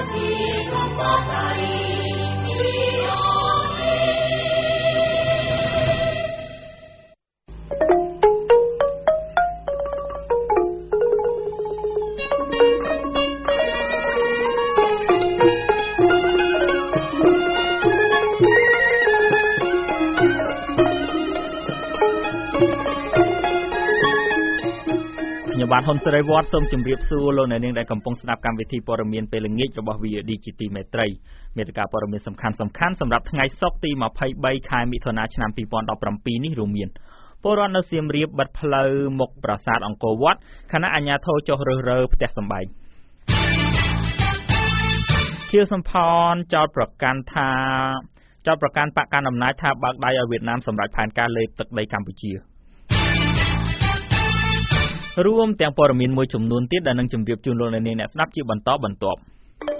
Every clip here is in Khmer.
បាទហ៊ុនសេរីវត្តសូមជម្រាបសួរលោកអ្នកនាងដែលកំពុងស្ដាប់កម្មវិធីព័ត៌មានពេលល្ងាចរបស់ VOD ជាទីមេត្រីមេត្តាព័ត៌មានសំខាន់ៗសម្រាប់ថ្ងៃសុក្រទី23ខែមិថុនាឆ្នាំ2017នេះរួមមានពលរដ្ឋនៅសៀមរាបបិទផ្លូវមុខប្រាសាទអង្គរវត្តខណៈអាជ្ញាធរចុះរើសរើផ្ទះសម្បែងខៀវសំផនចោទប្រកាន់បកកណ្ដាលអំណាចថាបើកដៃឲ្យវៀតណាមសម្រាប់ផែនការលេបទឹកដីកម្ពុជារួមទាំងព័ត៌មានមួយចំនួនទៀតដែលនឹងជម្រាបជូនលោកអ្នកនាងអ្នកស្ដាប់ជាបន្តបន្ទាប់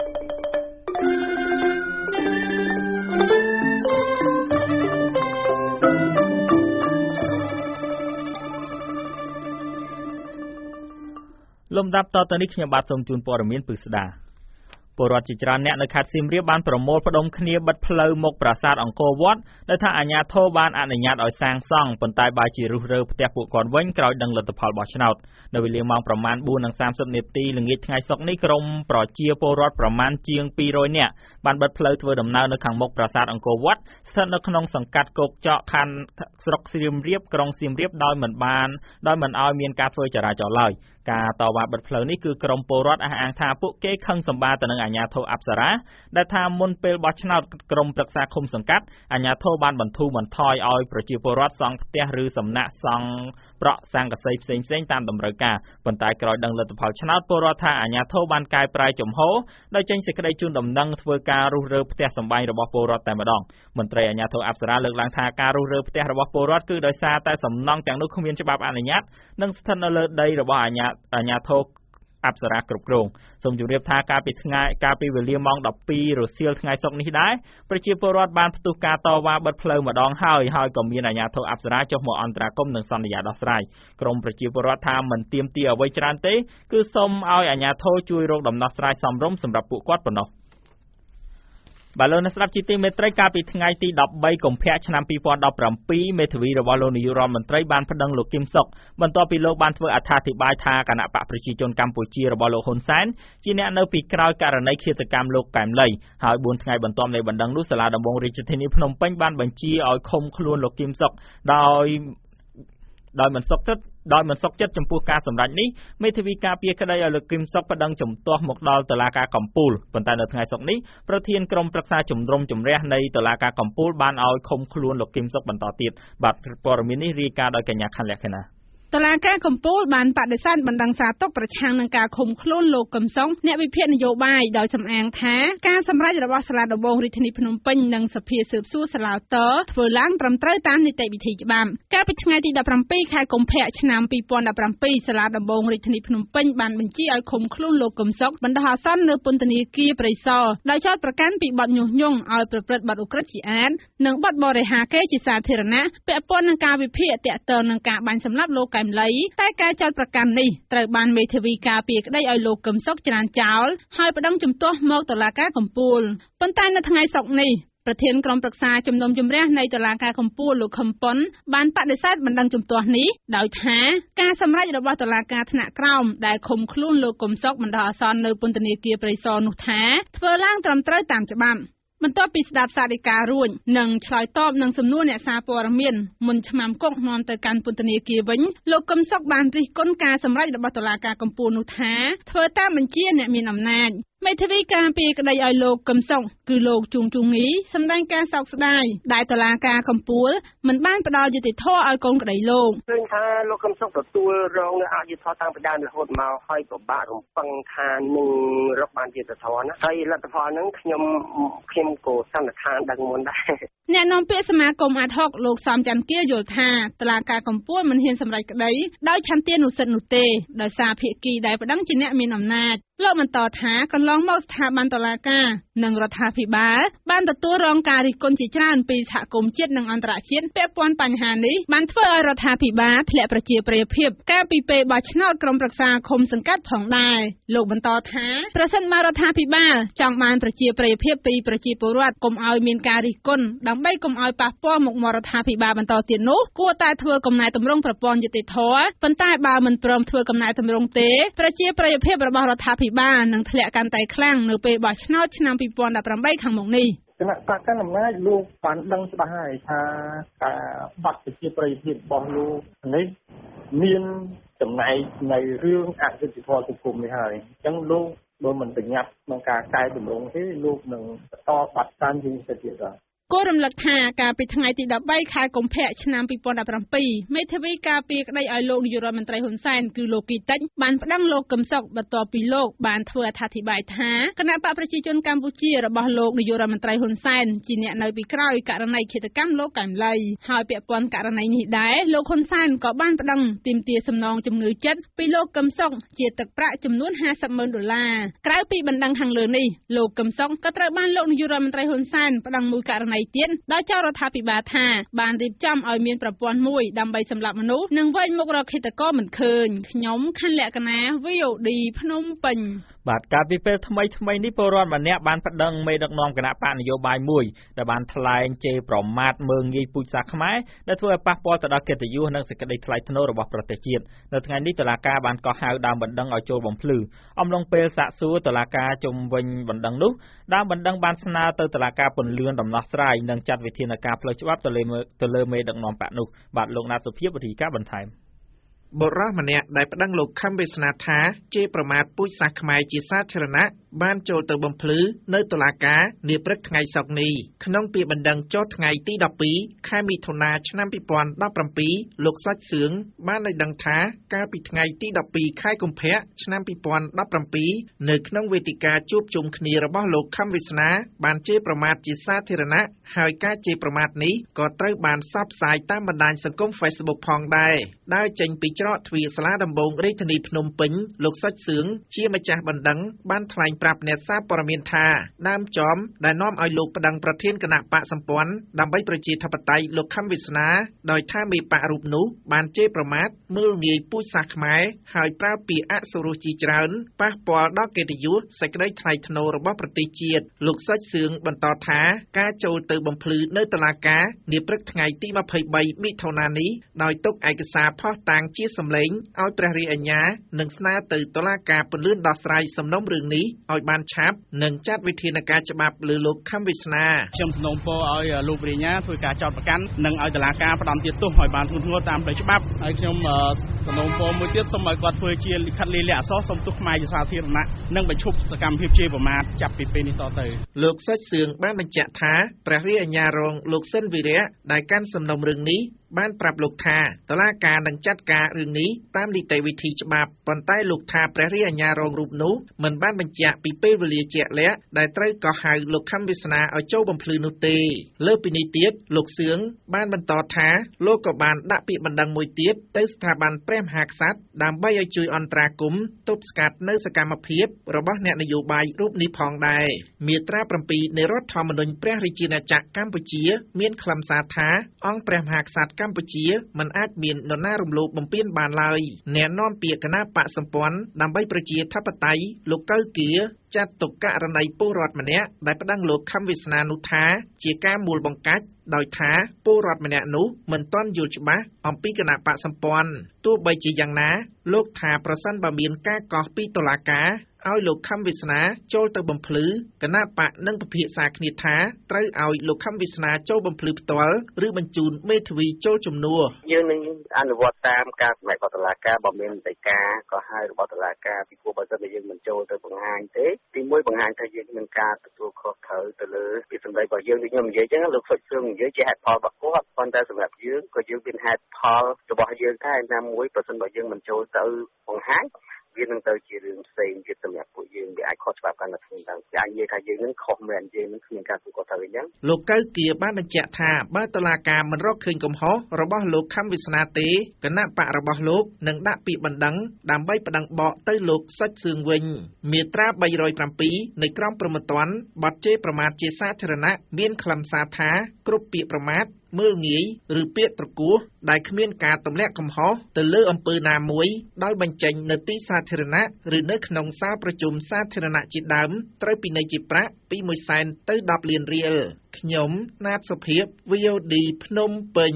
លំដាប់តទៅនេះខ្ញុំបាទសូមជូនព័ត៌មានពិស្ដាពលរដ្ឋជាច្រើនអ្នកនៅខេត្តសៀមរាបបានប្រមូលផ្ដុំគ្នាបិទផ្លូវមុខប្រាសាទអង្គរវត្តដែលថាអាជ្ញាធរបានអនុញ្ញាតឲ្យសាងសង់ប៉ុន្តែបែរជារុះរើផ្ទះពួកគាត់វិញក្រោយដឹងលទ្ធផលបោះឆ្នោតនៅវេលាម៉ោងប្រមាណ 4:30 នាទីល្ងាចថ្ងៃសុក្រនេះក្រុមប្រជាពលរដ្ឋប្រមាណជាង200នាក់បានបិទផ្លូវធ្វើដំណើរនៅខាងមុខប្រាសាទអង្គរវត្តស្ថិតនៅក្នុងសង្កាត់គោកចកខណ្ឌស្រុកសៀមរាបក្រុងសៀមរាបដោយមិនឲ្យមានការធ្វើចរាចរណ៍ឡើយការតវ៉ាបិទផ្លូវនេះគឺក្រុមពលរដ្ឋអះអាងថាពួកគេខឹងសម្បាទៅនឹងអាជ្ញាធរអប្សរាដែលថាមុនពេលបោះឆ្នោតក្រុមប្រឹក្សាឃុំសង្កាត់អាជ្ញាធរបានបន្ធូរបន្ថយឲ្យប្រជាពលរដ្ឋសង់ផ្ទះឬសំណាក់សង់ប្រក់ស័ង្កសីផ្សេងៗតាមតម្រូវការប៉ុន្តែក្រោយដឹងលទ្ធផលឆ្នោតពលរដ្ឋថាអាជ្ញាធរបានកែប្រែជំហរដោយចេញសេចក្តីជូនដំណឹងធ្វើការរុះរើផ្ទះសម្បែងរបស់ពលរដ្ឋតែម្ដងមន្ត្រីអាជ្ញាធរអប្សរាលើកឡើងថាការរុះរើផ្ទះរបស់ពលរដ្ឋគឺដោយសារតែសំណង់ទាំងនោះគ្មានច្បាប់អនុញ្ញាតនិងស្ថិតនៅលើដីរបស់អាជ្ញាធរអប្សរាគ្រប់គ្រងសូមជម្រាបថាកាលពីវេលាម៉ោង 12 រសៀលថ្ងៃសុក្រនេះដែរប្រជាពលរដ្ឋបានផ្ទុះការតវ៉ាបិទផ្លូវម្ដងហើយក៏មានអាជ្ញាធរអប្សរាចុះមកអន្តរាគមន៍និងសន្យាដោះស្រាយក្រមប្រជាពលរដ្ឋថាមិនទាមទារអ្វីច្រើនទេគឺសូមឲ្យអាជ្ញាធរជួយរកដំណោះស្រាយសមរម្យសម្រាប់ពួកគាត់ប៉ុណ្ណោះបាទលោកអ្នកស្ដាប់ជាទីមេត្រីកាលពីថ្ងៃទី13កុម្ភៈឆ្នាំ2017មេធាវីរបស់លោកនាយករដ្ឋមន្ត្រីបានប្តឹងលោកគឹមសុខបន្ទាប់ពីលោកបានធ្វើអត្ថាធិប្បាយថាគណៈបកប្រជាជនកម្ពុជារបស់លោកហ៊ុនសែនជាអ្នកនៅពីក្រោយករណីឃាតកម្មលោកកែមលីហើយ4ថ្ងៃបន្ទាប់នៃបណ្តឹងនោះសាលាដំបងរាជធានីភ្នំពេញបានបញ្ជាឲ្យឃុំខ្លួនលោកគឹមសុខដោយមិនសុខចិត្តចំពោះការសម្រេចនេះមេធាវីការពារក្តីឲ្យលោកគឹមសុខប្តឹងជំទាស់មកដល់តុលាការកំពូលប៉ុន្តែនៅថ្ងៃសុក្រនេះប្រធានក្រុមប្រឹក្សាជំនុំជម្រះនៃតុលាការកំពូលបានឲ្យឃុំខ្លួនលោកគឹមសុខបន្តទៀតបាទព័ត៌មាននេះរាយការណ៍ដោយកញ្ញាខាន់លក្ខិណាតុលាការកំពូលបានបដិសេធបណ្ដឹងសារទុកប្រឆាំងនឹងការឃុំខ្លួនលោកកឹមសុខអ្នកវិភាគនយោបាយដោយសំអាងថាការសម្រេចរបស់សាលាដំបងរាជធានីភ្នំពេញនិងសភាស៊ើបសួរសាឡាវតធ្វើឡើងត្រឹមត្រូវតាមនីតិវិធីច្បាប់កាលពីថ្ងៃទី17ខែកុម្ភៈឆ្នាំ2017សាលាដំបងរាជធានីភ្នំពេញបានបញ្ជាឲ្យឃុំខ្លួនលោកកឹមសុខបណ្ដោះអាសន្ននៅពន្ធនាគារព្រៃសរដោយចោទប្រកាន់ពីបទញុះញង់ឲ្យប្រព្រឹត្តបទឧក្រិដ្ឋជាអាតនិងបទបរិហាកេរ្តិ៍ជាសាធារណៈពាក់ព័ន្ធនឹងការវិភាគទាក់ទងនឹងការបាញ់សម្លាប់លោកកែមលីតែការចោទប្រកាន់នេះត្រូវបានមេធាវីការពារក្តីឲ្យលោកកឹមសុខច្រានចោលហើយប្តឹងជំទាស់មកតុលាការកំពូលប៉ុន្តែនៅថ្ងៃសុក្រនេះប្រធានក្រុមប្រឹក្សាជំនុំជម្រះនៃតុលាការកំពូលលោកខឹមប៉ុនបានបដិសេធបណ្ដឹងជំទាស់នេះដោយថាការសម្រេចរបស់តុលាការថ្នាក់ក្រោមដែលឃុំខ្លួនលោកកឹមសុខបណ្ដោះអាសន្ននៅពន្ធនាគារព្រៃសរនោះថាធ្វើឡើងត្រឹមត្រូវតាមច្បាប់បន្ទាប់ពីស្ដាប់សាធិការរួចនិងឆ្លើយតបនឹងសំណួរអ្នកសារព័ត៌មានមុនឆ្មាំគុកនាំទៅកាន់ពន្ធនាគារវិញលោកកឹមសុខបានរិះគន់ការសម្រេចរបស់តុលាការកំពូលនោះថាធ្វើតាមបញ្ជាអ្នកមានអំណាចមេធាវីការពារក្តីឲ្យលោកកឹមសុខគឺលោកជួងជុងងីសម្ដែងការសោកស្ដាយដែលតុលាការកំពូលមិនបានផ្ដល់យុត្តិធម៌ឲ្យកូនក្តីលោកឃើញថាលោកកឹមសុខទទួលរងនៅអយុត្តិធម៌តាំងពីដើមរហូតមកហើយពិបាករំពឹងថានឹងរកបានយុត្តិធម៌ណាហើយលទ្ធផលហ្នឹងខ្ញុំក៏សន្និដ្ឋានដឹងមុនដែរអ្នកនាំពាក្យសមាគមអាតហុកលោកសំច័ន្ទគាយល់ថាតុលាការកំពូលមិនហ៊ានសម្រេចក្តីដោយឆន្ទានុសិទ្ធិនោះទេដោយសារភាគីដែលប្តឹងជាអ្នកមានអំណាចលោកបន្តថាកន្លងមកស្ថាប័នតុលាការនិងរដ្ឋាភិបាលបានទទួលរងការរិះគន់ជាច្រើនពីសហគមន៍ជាតិនិងអន្តរជាតិពាក់ព័ន្ធបញ្ហានេះបានធ្វើឲ្យរដ្ឋាភិបាលធ្លាក់ប្រជាប្រិយភាពកាលពីពេលបោះឆ្នោតក្រុមប្រឹក្សាឃុំសង្កាត់ផងដែរលោកបន្តថាប្រសិនបើរដ្ឋាភិបាលចង់បានប្រជាប្រិយភាពពីប្រជាពលរដ្ឋកុំឲ្យមានការរិះគន់ដើម្បីកុំឲ្យប៉ះពាល់មុខមាត់រដ្ឋាភិបាលបន្តទៀតនោះគួរតែធ្វើកំណែតម្រង់ប្រព័ន្ធយុតិធធម៌ប៉ុន្តែបើមិនព្រមធ្វើកំណែតម្រង់ទេប្រជាប្រិយភាពរបស់រដ្ឋាភិបាលនឹងធ្លាក់កាន់តែខ្លាំងនៅពេលបោះឆ្នោតឆ្នាំ2018ខាងមុខនេះគណៈបកកណ្ដាលអំណាចលោកបានដឹងច្បាស់ហើយថាការបាត់ប្រជាប្រិយភាពរបស់លោកនេះមានចំណែកในเรื่องអយុត្តិធម៌សង្គមនេះហើយអញ្ចឹងលោកបើមិនប្រញាប់ក្នុងការកែតម្រង់ទេលោកនឹងបន្តបាត់តាមយើងទៅទៀតដែរគួររំលឹកថាកាលពីថ្ងៃទី13ខែកុម្ភៈឆ្នាំ2017មេធាវីការពារក្តីឲ្យលោកនាយករដ្ឋមន្ត្រីហ៊ុនសែនគឺលោកគីតិចបានប្តឹងលោកកឹមសុខបន្ទាប់ពីលោកបានធ្វើអត្ថាធិប្បាយថាគណៈបកប្រជាជនកម្ពុជារបស់លោកនាយករដ្ឋមន្ត្រីហ៊ុនសែនជាអ្នកនៅពីក្រោយករណីឃាតកម្មលោកកែមលីហើយពាក់ព័ន្ធករណីនេះដែរលោកហ៊ុនសែនក៏បានប្តឹងទាមទារសំណងជំងឺចិត្តពីលោកកឹមសុខជាទឹកប្រាក់ចំនួន$50,000ក្រៅពីបណ្ដឹងខាងលើនេះលោកកឹមសុខក៏ត្រូវបានលោកនាយករដ្ឋមន្ត្រីហ៊ុនសែនប្តឹងមួយករណីទៀតដោយចោទរដ្ឋាភិបាលថាបានរៀបចំឲ្យមានប្រព័ន្ធមួយដើម្បីសម្លាប់មនុស្សនិងវែងមុខរកឃាតករមិនឃើញខ្ញុំខណ្ឌលក្ខណា VOD ភ្នំពេញបាទកាលពីពេលថ្មីនេះពលរដ្ឋម្នាក់បានប្តឹងមេដឹកនាំគណៈបកនយោបាយមួយដែលបានថ្លែងជេរប្រមាថមើលងាយពូជសាសន៍ខ្មែរដែលធ្វើឲ្យប៉ះពាល់ទៅដល់កិត្តិយសនិងសេចក្តីថ្លៃថ្នូររបស់ប្រទេសជាតិនៅថ្ងៃនេះតុលាការបានកោះហៅដើមបណ្ដឹងឲ្យចូលបំភ្លឺអំឡុងពេលសាកសួរតុលាការជុំវិញបណ្ដឹងនោះដើមបណ្ដឹងបានស្នើទៅតុលាការពន្យាដំណោះស្រាយនិងចាត់វិធានការផ្លូវច្បាប់ទៅលើមេដឹកនាំបកនោះបាទលោកណាតសុភាពវិធីការបន្ថែមបុរសម្នាក់ដែលប្តឹងលោកខំវាសនាថាជេរប្រមាថពូជសាសន៍ខ្មែរជាសាធារណៈបានចូលទៅបំភ្លឺនៅតុលាការនាព្រឹកថ្ងៃសុក្រនេះក្នុងពាក្យបណ្ដឹងចុះថ្ងៃទី12ខែមិថុនាឆ្នាំ2017លោកសុចសឿងបានឲ្យដឹងថាកាលពីថ្ងៃទី12ខែកុម្ភៈឆ្នាំ2017នៅក្នុងវេទិកាជួបជុំគ្នារបស់លោកខំវាសនាបានជេរប្រមាថជាសាធារណៈហើយការជេរប្រមាថនេះក៏ត្រូវបានផ្សព្វផ្សាយតាមបណ្ដាញសង្គម Facebook ផងដែរដោយចេញពីច្រកទ្វារសាលាដំបងរាជធានីភ្នំពេញលោកសុចសឿងជាម្ចាស់បណ្ដឹងបានថ្លែងប្រាប់អ្នកសារព័ត៌មានថាដើមចំដែលនាំឲ្យលោកប្តឹងប្រធានគណៈបកសម្ព័ន្ធដើម្បីប្រជាធិបតេយ្យលោកខំវាសនាដោយថាមេបករូបនោះបានជេរប្រមាថមើលងាយពូជសាសន៍ខ្មែរហើយប្រើពាក្យអសុរោះជាច្រើនប៉ះពាល់ដល់កិត្តិយសសេចក្តីថ្លៃថ្នូររបស់ប្រទេសជាតិលោកសុចសឿងបន្តថាការចូលទៅបំភ្លឺនៅតុលាការនាព្រឹកថ្ងៃទី23មិថុនានេះដោយទុកឯកសារផុសតាងជាសម្លេងឲ្យព្រះរាជអាជ្ញានិងស្នើទៅតុលាការពន្យាដោះស្រាយសំណុំរឿងនេះឲ្យបានឆាប់និងចាត់វិធានការច្បាប់លើលោកខំវាសនាខ្ញុំសំណូមពរឲ្យលោករាជអាជ្ញាធ្វើការចោទប្រកាន់និងឲ្យតុលាការផ្តន្ទាទោសឲ្យបានធ្ងន់ធ្ងរតាមផ្លូវច្បាប់ហើយខ្ញុំសំណូមពរមួយទៀតសូមឲ្យគាត់ធ្វើជាលិខិតលាអក្សរសុំទោសខ្មែរជាសាធារណៈនិងបញ្ឈប់សកម្មភាពជេរប្រមាថចាប់ពីពេលនេះតទៅលោកសុចសឿងបានបញ្ជាក់ថាព្រះរាជអាជ្ញារងលោកសិនវីរៈដែលកាន់សំណុំរឿងនេះបានប្រាប់លោកថាតុលាការនឹងចាត់ការរឿងនេះតាមនីតិវិធីច្បាប់ប៉ុន្តែលោកថាព្រះរាជអាជ្ញារងរូបនោះមិនបានបញ្ជាក់ពីពេលវេលាជាក់លាក់ដែលត្រូវកោះហៅលោកខំវាសនាឲ្យចូលបំភ្លឺនោះទេលើពីនេះទៀតលោកសឿងបានបន្តថាលោកក៏បានដាក់ពាក្យបណ្ដឹងមួយទៀតទៅស្ថាប័នព្រះមហាក្សត្រដើម្បីឲ្យជួយអន្តរាគមន៍ទប់ស្កាត់នៅសកម្មភាពរបស់អ្នកនយោបាយរូបនេះផងដែរមាត្រា7នៃរដ្ឋធម្មនុញ្ញព្រះរាជាណាចក្រកម្ពុជាមានខ្លឹមសារថាអង្គព្រះមហាក្សត្រកម្ពុជាមិនអាចមាននរណារំលោភបំពានបានឡើយអ្នកនាំពាក្យគណៈបកសម្ព័ន្ធដើម្បីប្រជាធិបតេយ្យលោកកៅគៀចាត់ទុកករណីពលរដ្ឋម្នាក់ដែលប្តឹងលោកខំវាសនានោះថាជាការមូលបង្កាច់ដោយថាពលរដ្ឋម្នាក់នោះមិនទាន់យល់ច្បាស់អំពីគណៈបកសម្ព័ន្ធទោះបីជាយ៉ាងណាលោកថាប្រសិនបើមានការកោះពីតុលាការឲ្យលោកខំវាសនាចូលទៅបំភ្លឺគណៈបកនឹងពិភាក្សាគ្នាថាត្រូវឲ្យលោកខំវាសនាចូលបំភ្លឺផ្ទាល់ឬបញ្ជូនមេធាវីចូលជំនួសយើងនឹងអនុវត្តតាមការសម្រេចរបស់តុលាការបើមាននីតិកាលក៏ហៅរបស់តុលាការពីព្រោះបើសិនជាយើងមិនចូលទៅបង្ហាញទេទីមួយបង្ហាញថាយើងមានការទទួលខុសត្រូវទៅលើពីសម្ដីរបស់យើងដូចខ្ញុំនិយាយចឹងលោកសុចសឿងនិយាយជាហេតុផលរបស់គាត់ប៉ុន្តែសម្រាប់យើងក៏យើងមានហេតុផលរបស់យើងដែរណាមួយបើសិនបើយើងមិនចូលទៅបង្ហាញវានឹងទៅជារឿងផ្សេងទៀតសម្រាប់ពួកយើងវាអាចខុសច្បាប់កាន់តែធ្ងន់ឡើងចាញ់និយាយថាយើងនឹងខុសមែនយើងនឹងគ្មានការទូទាត់ទៅអញ្ចឹងលោកកៅគៀបានបញ្ជាក់ថាបើតុលាការមិនរកឃើញកំហុសរបស់លោកខំវាសនាទេគណៈបករបស់លោកនឹងដាក់ពាក្យបណ្ដឹងដើម្បីប្តឹងបកទៅលោកសុចសឿងវិញមាត្រា307នៃក្រមព្រហ្មទណ្ឌបទជេរប្រមាថជាសាធារណៈមានខ្លឹមសារថាគ្រប់ពាក្យប្រមាថមើលងាយឬពាក្យត្រគោះដែលគ្មានការទម្លាក់កំហុសទៅលើអំពើណាមួយដោយបញ្ចេញនៅទីសាធារណៈឬនៅក្នុងសាលប្រជុំសាធារណៈជាដើមត្រូវពិន័យជាប្រាក់ពី1សែនទៅ10លានរៀលខ្ញុំណាតសុភាព VOD ភ្នំពេញ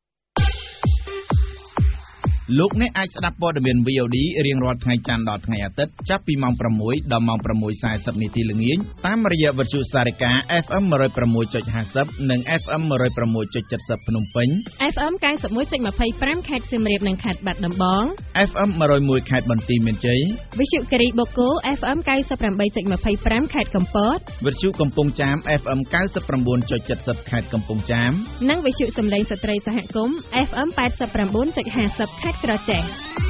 លោកអ្នកអាចស្ដាប់ព័ត៌មាន VOD រៀងរាល់ថ្ងៃច័ន្ទដល់ថ្ងៃអាទិត្យចាប់ពីម៉ោង 6 ដល់ម៉ោង 6:40 នាទីល្ងាចតាមរយៈវិទ្យុសារិកា FM 106.50 និង FM 106.70 ភ្នំពេញ FM 91.25 ខេត្តសៀមរាបនិងខេត្តបាត់ដំបង FM 101 ខេត្តបន្ទាយមានជ័យវិទ្យុគិរីបូកូ FM 98.25 ខេត្តកំពតវិទ្យុកំពង់ចាម FM 99.70 ខេត្តកំពង់ចាមនិងវិទ្យុសំឡេងស្ត្រីសហគមន៍ FM 89.50 ខេត្តក្រចេះ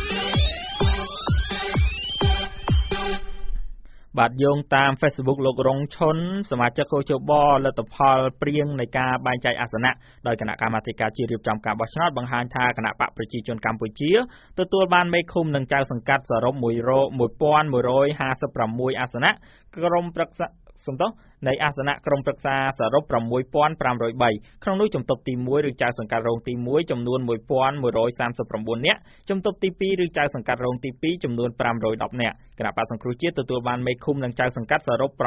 បាទយោងតាម Facebook លោករងឈុនសមាជិកកោជបលទ្ធផលព្រៀងនៃការបែងចែកអាសនៈដោយគណៈកម្មាធិការជាតិរៀបចំការបោះឆ្នោតបង្ហាញថាគណៈបកប្រជាជនកម្ពុជាទទួលបានមេឃុំនិងចៅសង្កាត់សរុប 1156 អាសនៈក្រុមប្រឹក្សានៃអាសនៈក្រុមប្រឹក្សាសរុប 6503 ក្នុងនោះជំទប់ទី1ឬចៅសង្កាត់រងទី1ចំនួន 1139 នាក់ជំទប់ទី2ឬចៅសង្កាត់រងទី2ចំនួន 510 នាក់គណៈបក្សសង្គ្រោះជាតិទទួលបានមេឃុំនិងចៅសង្កាត់សរុប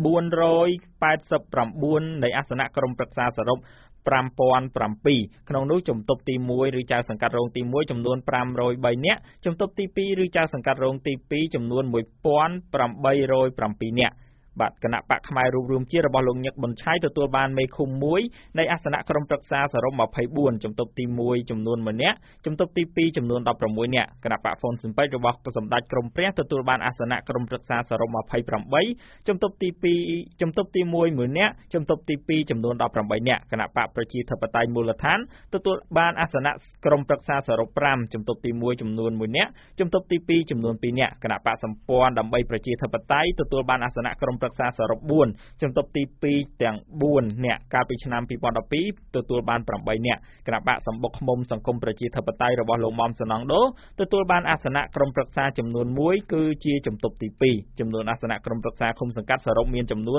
489 នៃអាសនៈក្រុមប្រឹក្សាសរុប 5007 ក្នុងនោះជំទប់ទី1ឬចៅសង្កាត់រងទី1ចំនួន 503 នាក់ជំទប់ទី2ឬចៅសង្កាត់រងទី2ចំនួន 1807 នាក់បាទគណៈបកផ្នែករួមរួមជារបស់លោកញឹកប៊ុនឆៃទទួលបានមេឃុំ1នៃអាសនៈក្រុមប្រឹក្សាសរុប 24ជំទប់ទី1ចំនួន1នាក់ជំទប់ទី2ចំនួន 16នាក់គណៈបកហ្វុនស៊ិនប៉ិចរបស់សម្ដេចក្រមព្រះទទួលបានអាសនៈក្រុមប្រឹក្សាសរុប 28ជំទប់ទី2ជំទប់ទី1 1នាក់ជំទប់ទី2ចំនួន 18នាក់គណៈបកប្រជាធិបតេយ្យមូលដ្ឋានទទួលបានអាសនៈក្រុមប្រឹក្សាសរុប 5ជំទប់ទី1ចំនួន 1នាក់ជំទប់ទី2ចំនួន 2នាក់គណៈបកសម្ព័ន្ធដើម្បីប្រជាធិបតេយ្យទទួលបានអាសនៈក្រុមប្រឹក្សាសរុប 4ជំទប់ទី2ទាំង4នាក់កាលពីឆ្នាំ 2012ទទួលបាន 8នាក់គណៈបកសម្បុកឃ្មុំសង្គមប្រជាធិបតេយ្យរបស់លោកមុំសំណងដូទទួលបានអាសនៈក្រុមប្រឹក្សាចំនួន 1គឺជាជំទប់ទី2ចំនួនអាសនៈក្រុមប្រឹក្សាឃុំសង្កាត់សរុបមានចំនួន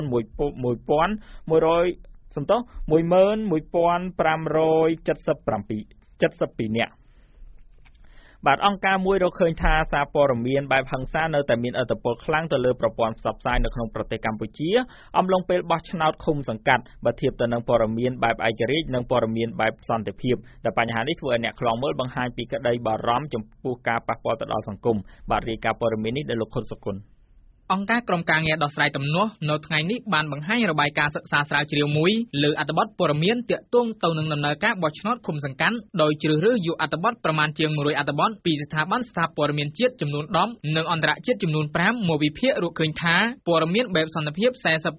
11572នាក់បាទអង្គការមួយរកឃើញថាសារព័ត៌មានបែបហិង្សានៅតែមានឥទ្ធិពលខ្លាំងទៅលើប្រព័ន្ធផ្សព្វផ្សាយនៅក្នុងប្រទេសកម្ពុជាអំឡុងពេលបោះឆ្នោតឃុំសង្កាត់បើធៀបទៅនឹងព័ត៌មានបែបឯករាជ្យនិងព័ត៌មានបែបសន្តិភាពដែលបញ្ហានេះធ្វើឲ្យអ្នកខ្លាំងមើលបង្ហាញពីក្តីបារម្ភចំពោះការប៉ះពាល់ទៅដល់សង្គមបាទរាយការណ៍ព័ត៌មាននេះដោយលោកខុនសុគន្ធអង្គការក្រុមការងារដោះស្រាយទំនាស់នៅថ្ងៃនេះបានបង្ហាញរបាយការណ៍សិក្សាស្រាវជ្រាវមួយលើអត្ថបទព័ត៌មានទាក់ទងទៅនឹងដំណើរការបោះឆ្នោតឃុំសង្កាត់ដោយជ្រើសរើសយកអត្ថបទប្រមាណជាង100អត្ថបទពីស្ថាប័នស្ថាព័ត៌មានជាតិចំនួន10និងអន្តរជាតិចំនួន5មកវិភាគរកឃើញថាព័ត៌មានបែបសន្តិភាព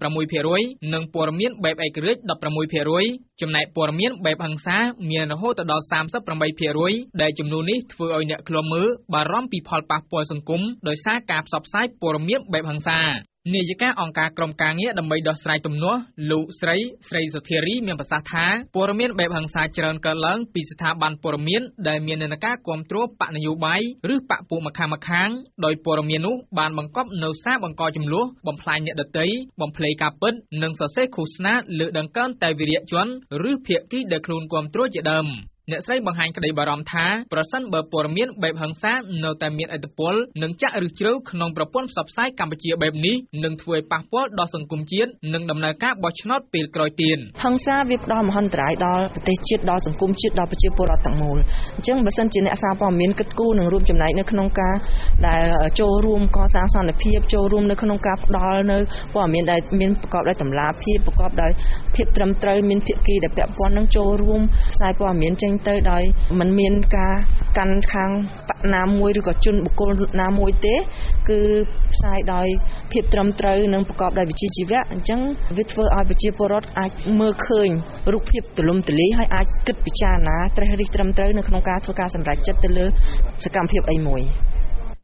46% និងព័ត៌មានបែបឯករាជ្យ 16% ចំណែកព័ត៌មានបែបហិង្សាមានរហូតដល់ 38% ដែលចំនួននេះធ្វើឲ្យអ្នកឃ្លាំមើលបារម្ភពីផលប៉ះពាល់សង្គមដោយសារការផ្សព្វផ្សាយព័ត៌មានបែបហិង្សានាយិកាអង្គការក្រុមការងារដើម្បីដោះស្រាយទំនាស់លោកស្រីសុធារីមានប្រសាសន៍ថាព័ត៌មានបែបហិង្សាច្រើនកើតឡើងពីស្ថាប័នព័ត៌មានដែលមាននិន្នាការគាំទ្របកនយោបាយឬបកពួកម្ខាងដោយព័ត៌មាននោះបានបង្កប់នៅសារបង្កចំនួនបំផ្លាញអ្នកដទៃបំភ្លៃការពិតនិងសរសេរឃោសនាលើដង្កើងតែវីរៈជនឬភាគីដែលខ្លួនគាំទ្រជាដើមអ្នកស្រីបង្ហាញក្តីបារម្ភថាប្រសិនបើព័ត៌មានបែបហិង្សានៅតែមានឥទ្ធិពលនឹងចាក់ឫសជ្រៅក្នុងប្រព័ន្ធផ្សព្វផ្សាយកម្ពុជាបែបនេះនឹងធ្វើឲ្យប៉ះពាល់ដល់សង្គមជាតិនិងដំណើរការបោះឆ្នោតពេលក្រោយទៀតហិង្សាវាផ្ដល់មហន្តរាយដល់ប្រទេសជាតិដល់សង្គមជាតិដល់ប្រជាពលរដ្ឋទាំងមូលអញ្ចឹងបើសិនជាអ្នកសារព័ត៌មានគិតគូរនឹងរួមចំណែកនៅក្នុងការដែលចូលរួមកសាងសន្តិភាពចូលរួមនៅក្នុងការផ្ដល់នៅព័ត៌មានដែលមានប្រកបដោយតម្លាភាពប្រកបដោយភាពត្រឹមត្រូវមានភាគីដែលពាក់ព័ន្ធនឹងចូលរួមផ្សាយព័ត៌មានចេញទៅដោយมันមានការកាន់ខាងបកណាមួយឬក៏ជនបុគ្គលណាមួយទេគឺផ្សាយដោយភាពត្រឹមត្រូវនិងប្រកបដោយវិជ្ជាជីវៈអញ្ចឹងវាធ្វើឲ្យប្រជាពលរដ្ឋអាចមើលឃើញរូបភាពទូលំទូលាយហើយអាចគិតពិចារណាត្រិះរិះត្រឹមត្រូវនៅក្នុងការធ្វើការសម្រេចចិត្តទៅលើសកម្មភាពអីមួយអ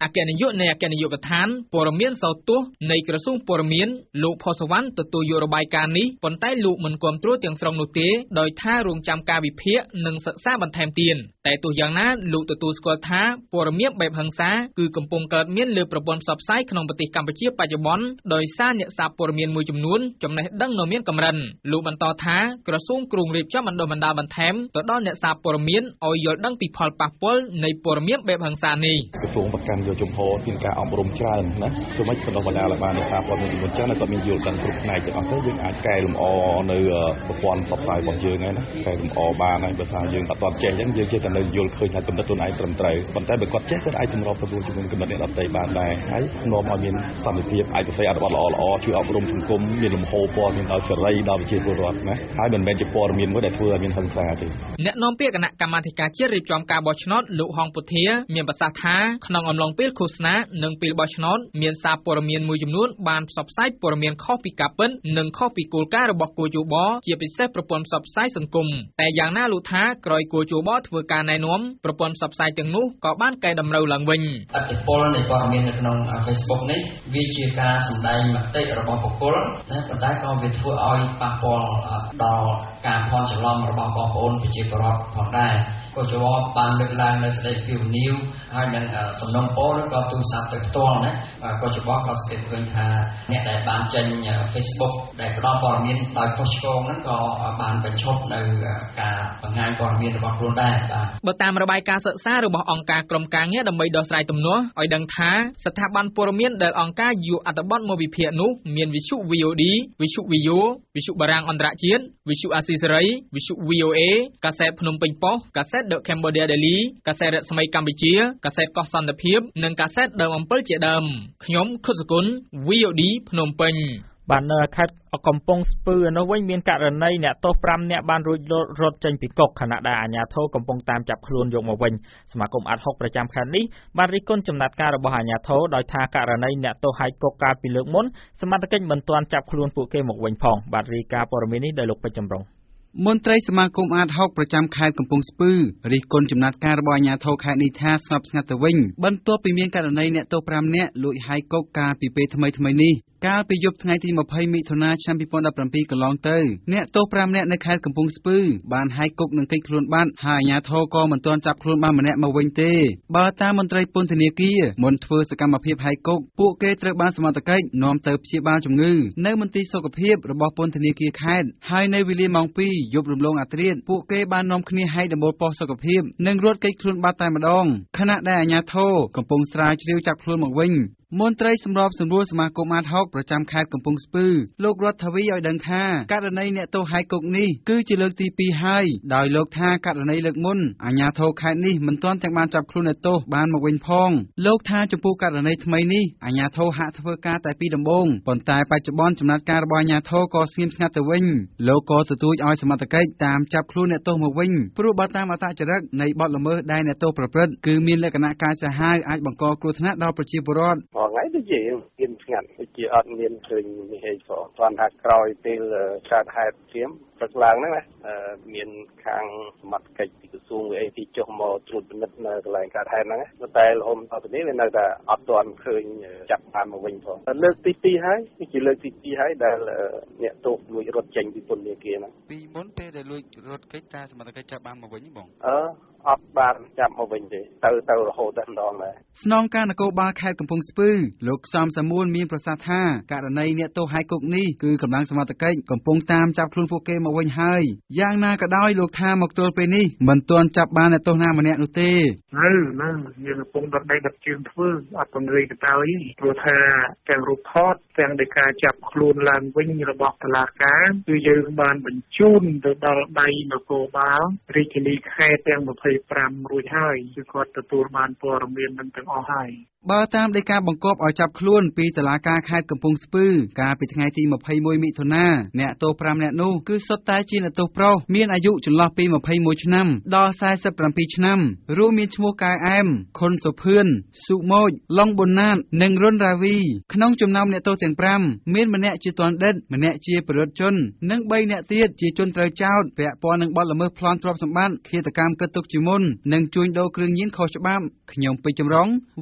អគ្គនាយកនៃអគ្គនាយកដ្ឋានព័ត៌មានសោទស្សន៍នៃក្រសួងព័ត៌មានលោកផុសវណ្ណទទួលយករបាយការណ៍នេះប៉ុន្តែលោកមិនគាំទ្រទាំងស្រុងនោះទេដោយថារងចាំការវិភាគនិងសិក្សាបន្ថែមទៀតតែទោះយ៉ាងណាលោកទទួលស្គាល់ថាព័ត៌មានបែបហិង្សាគឺកំពុងកើតមានលើប្រព័ន្ធផ្សព្វផ្សាយក្នុងប្រទេសកម្ពុជាបច្ចុប្បន្នដោយសារអ្នកសារព័ត៌មានមួយចំនួនចំណេះដឹងនៅមានកម្រិតលោកបន្តថាក្រសួងគ្រោងរៀបចំបណ្ដុះបណ្ដាលបន្ថែមទៅដល់អ្នកសារព័ត៌មានឲ្យយល់ដឹងពីផលប៉ះពាល់នៃព័ត៌មានបែបហិង្សានេះក្រសួងប្រកាន់យកជំហរមានការអប់រំច្រើនណាធ្វើម៉េចបណ្ដុះបណ្ដាលឲ្យបានអ្នកសារព័ត៌មានជំនាន់ចាស់នៅគាត់មានយល់ដឹងគ្រប់ផ្នែកទាំងអស់ទៅយើងអាចកែលម្អនៅប្រព័ន្ធផ្សព្វផ្សាយរបស់យើងហ្នឹងណាកែលម្អបានហើយបើថាយើងអត់ចេះអញ្ចឹងយើងចេះតែនៅយល់ឃើញថាកំណត់ខ្លួនឯងត្រឹមត្រូវប៉ុន្តែបើគាត់ចេះគាត់អាចសម្របសម្រួលជាមួយកំណត់អ្នកដទៃបានដែរហើយនាំឲ្យមានសន្តិភាពអាចប្រស័យអត្ថបទល្អៗជួយអប់រំសង្គមមានលំហព័ត៌មានដល់សេរីដល់ប្រជាពលរដ្ឋណាហើយមិនមែនជាព័ត៌មានមួយដែលធ្វើឲ្យមានហិង្សាទេអ្នកនាំពាក្យគណៈកម្មាធិការជាតិរៀបចំការបោះឆ្នោតលោកហងពុធាមានប្រសាសន៍ថាក្នុងអំឡុងពេលឃោសនានិងពេលបោះឆ្នោតមានសារព័ត៌មានមួយចំនួនបានផ្សព្វផ្សាយព័ត៌មានខុសពីការពិតនិងខុសពីគោលការណ៍របស់គូជបជាពិសេសប្រព័ន្ធផ្សព្វផ្សាយសង្គមតែយ៉ាងណាលោកថាក្រោយគូជបធ្វើការណែនាំប្រព័ន្ធផ្សព្វផ្សាយទាំងនោះក៏បានកែតម្រូវឡើងវិញឥទ្ធិពលនៃព័ត៌មាននៅក្នុង Facebook នេះវាជាការសម្ដែងមតិរបស់បុគ្គលតែប៉ុន្តែក៏វាធ្វើឲ្យប៉ះពាល់ដល់ការភ័ន្តច្រឡំរបស់បងប្អូនប្រជាពលរដ្ឋផងដែរគូជបបានលើកឡើងនៅស្ដីពីវិនិយោគហើយនឹងសំណុំពរឬក៏ទូរស័ព្ទទៅផ្ទាល់ណាគូជបក៏សង្កេតឃើញថាអ្នកដែលបានចេញ Facebook ដែលផ្ដល់ព័ត៌មានដោយខុសឆ្គងហ្នឹងក៏បានបញ្ឈប់នៅការបង្ហាញព័ត៌មានរបស់ខ្លួនដែរបាទបើតាមរបាយការណ៍សិក្សារបស់អង្គការក្រមការងារដើម្បីដោះស្រាយទំនាស់ឲ្យដឹងថាស្ថាប័នព័ត៌មានដែលអង្គការយកអត្ថបទមកវិភាគនោះមានវិទ្យុ VOD វិទ្យុ VO វិទ្យុបារាំងអន្តរជាតិវិទ្យុអាស៊ីសេរីវិទ្យុ VOA កាសែតភ្នំពេញប៉ុស្តិ៍កាសែត The Cambodia Daily កាសែតរស្មីកម្ពុជាកាសែតកោះសន្តិភាពនិងកាសែតដើមអំពិលជាដើមខ្ញុំខុសសគុណ VOD ភ្នំពេញបាននៅខេត្តកំពង់ស្ពឺនោះវិញមានករណីអ្នកទោស5នាក់បានរួចរត់ចេញពីគុកខណៈដែលអាជ្ញាធរកំពុងតាមចាប់ខ្លួនយកមកវិញសមាគមអាត់ហុកប្រចាំខេត្តនេះបានរិះគន់ចំណាត់ការរបស់អាជ្ញាធរដោយថាករណីអ្នកទោសហាយគុកកាលពីលើកមុនសមត្ថកិច្ចមិនទាន់ចាប់ខ្លួនពួកគេមកវិញផងបាទរាយការណ៍ព័ត៌មាននេះដោយលោកពេជ្រចម្រុងមន្ត្រីសមាគមអាតហុកប្រចាំខេត្តកំពង់ស្ពឺរិះគន់ចំណាត់ការរបស់អាជ្ញាធរខេត្តនេះថាស្ងប់ស្ងាត់ទៅវិញបន្ទាប់ពីមានករណីអ្នកទោស5នាក់លួចហាយគុកកាលពីពេលថ្មីៗនេះកាលពីយប់ថ្ងៃទី20មិថុនាឆ្នាំ2017កន្លងទៅអ្នកទោស5នាក់នៅខេត្តកំពង់ស្ពឺបានហាយគុកនិងគេចខ្លួនបាត់ហើយអាជ្ញាធរក៏មិនទាន់ចាប់ខ្លួនបានម្នាក់មកវិញទេបើតាមមន្ត្រីពន្ធនាគារមុនធ្វើសកម្មភាពហាយគុកពួកគេត្រូវបានសមត្ថកិច្ចនាំទៅព្យាបាលជំងឺនៅមន្ទីរសុខភាពរបស់ពន្ធនាគារខេត្តហើយនៅវេលាម៉ោង2យប់រំលងអាធ្រាត្រពួកគេបាននាំគ្នាហាយដំបូលប៉ុស្តិ៍សុខភាពនិងរត់គេចខ្លួនបាត់តែម្ដងខណៈដែលអាជ្ញាធរកំពុងស្រាវជ្រាវចាប់ខ្លួនមកវិញមន្ត្រីសម្របសម្រួលសមាគមអាតហុកប្រចាំខេត្តកំពង់ស្ពឺលោករដ្ឋវីឲ្យដឹងថាករណីអ្នកទោសហាយគុកនេះគឺជាលើកទី2ហើយដោយលោកថាករណីលើកមុនអាជ្ញាធរខេត្តនេះមិនទាន់ទាំងបានចាប់ខ្លួនអ្នកទោសបានមកវិញផងលោកថាចំពោះករណីថ្មីនេះអាជ្ញាធរហាក់ធ្វើការតែពីដំបូងប៉ុន្តែបច្ចុប្បន្នចំណាត់ការរបស់អាជ្ញាធរក៏ស្ងៀមស្ងាត់ទៅវិញលោកក៏ទទូចឲ្យសមត្ថកិច្ចតាមចាប់ខ្លួនអ្នកទោសមកវិញព្រោះបើតាមអត្តចរិតនៃបទល្មើសដែលអ្នកទោសប្រព្រឹត្តគឺមានលក្ខណៈកាចសាហាវអាចបង្កគ្រោះថ្នាក់ដល់ប្រជាពលរដ្ឋថ្ងៃដូចជាមានស្ងាត់ដូចជាអត់មានឃើញនេះអីផងគាត់ថាក្រោយពេលកើតហេតុធៀមព្រឹកឡើងហ្នឹងណាមានខាងសមត្ថកិច្ចពីក្រសួងអីទីចុះមកត្រួតពិនិត្យនៅកន្លែងកើតហេតុហ្នឹងតែរហូតដល់ពេលនេះវានៅតែអត់ទាន់ឃើញចាប់បានមកវិញផងលើកទី2ហើយនេះជាលើកទី2ហើយដែលអ្នកទោសលួចរត់ចេញពីពន្ធនាគារហ្នឹងពីមុនពេលដែលលួចរត់គេចតែសមត្ថកិច្ចចាប់បានមកវិញបងអត់បានចាប់មកវិញទេទៅរហូតតែម្ដងដែរស្នងការនគរបាលខេត្តកំពង់ស្ពឺលោកសំសាមួនមានប្រសាសន៍ថាករណីអ្នកទោសហាយគុកនេះគឺកម្លាំងសមត្ថកិច្ចកំពុងតាមចាប់ខ្លួនពួកគេមកវិញហើយយ៉ាងណាក៏ដោយលោកថាមកទល់ពេលនេះមិនទាន់ចាប់បានអ្នកទោសណាម្នាក់នោះទេនៅយើងកំពុងដុតដៃដុតជើងធ្វើអត់ពង្រីកទៅព្រោះថាទាំងរូបថតទាំងដោយការចាប់ខ្លួនឡើងវិញរបស់តុលាការគឺយើងបានបញ្ជូនទៅដល់ដៃនគរបាលរាជធានីខេត្តទាំង25រួចហើយគឺគាត់ទទួលបានព័ត៌មាននឹងទាំងអស់ហើយបើតាមដីកាបង្គាប់ឲ្យចាប់ខ្លួនពីតុលាការខេត្តកំពង់ស្ពឺកាលពីថ្ងៃទី21មិថុនាអ្នកទោស5នាក់នោះគឺសុទ្ធតែជាអ្នកទោសប្រុសមានអាយុចន្លោះពី21ឆ្នាំដល់47ឆ្នាំរួមមានឈ្មោះកែអែមខុនសុភឿនសុម៉ូចឡុងប៊ុនណាតនិងរុនរាវីក្នុងចំណោមអ្នកទោសទាំង5មានម្នាក់ជាទណ្ឌិតម្នាក់ជាពលរដ្ឋជននិង3នាក់ទៀតជាជនត្រូវចោទពាក់ព័ន្ធនឹងបទល្មើសប្លន់ទ្រព្យសម្បត្តិឃាតកម្មកិត្តិទុកជាមុននិងជួញដូរគ្រឿងញៀនខុសច្បាប់ខ្ញុំពេជ្រចម្រុង VOD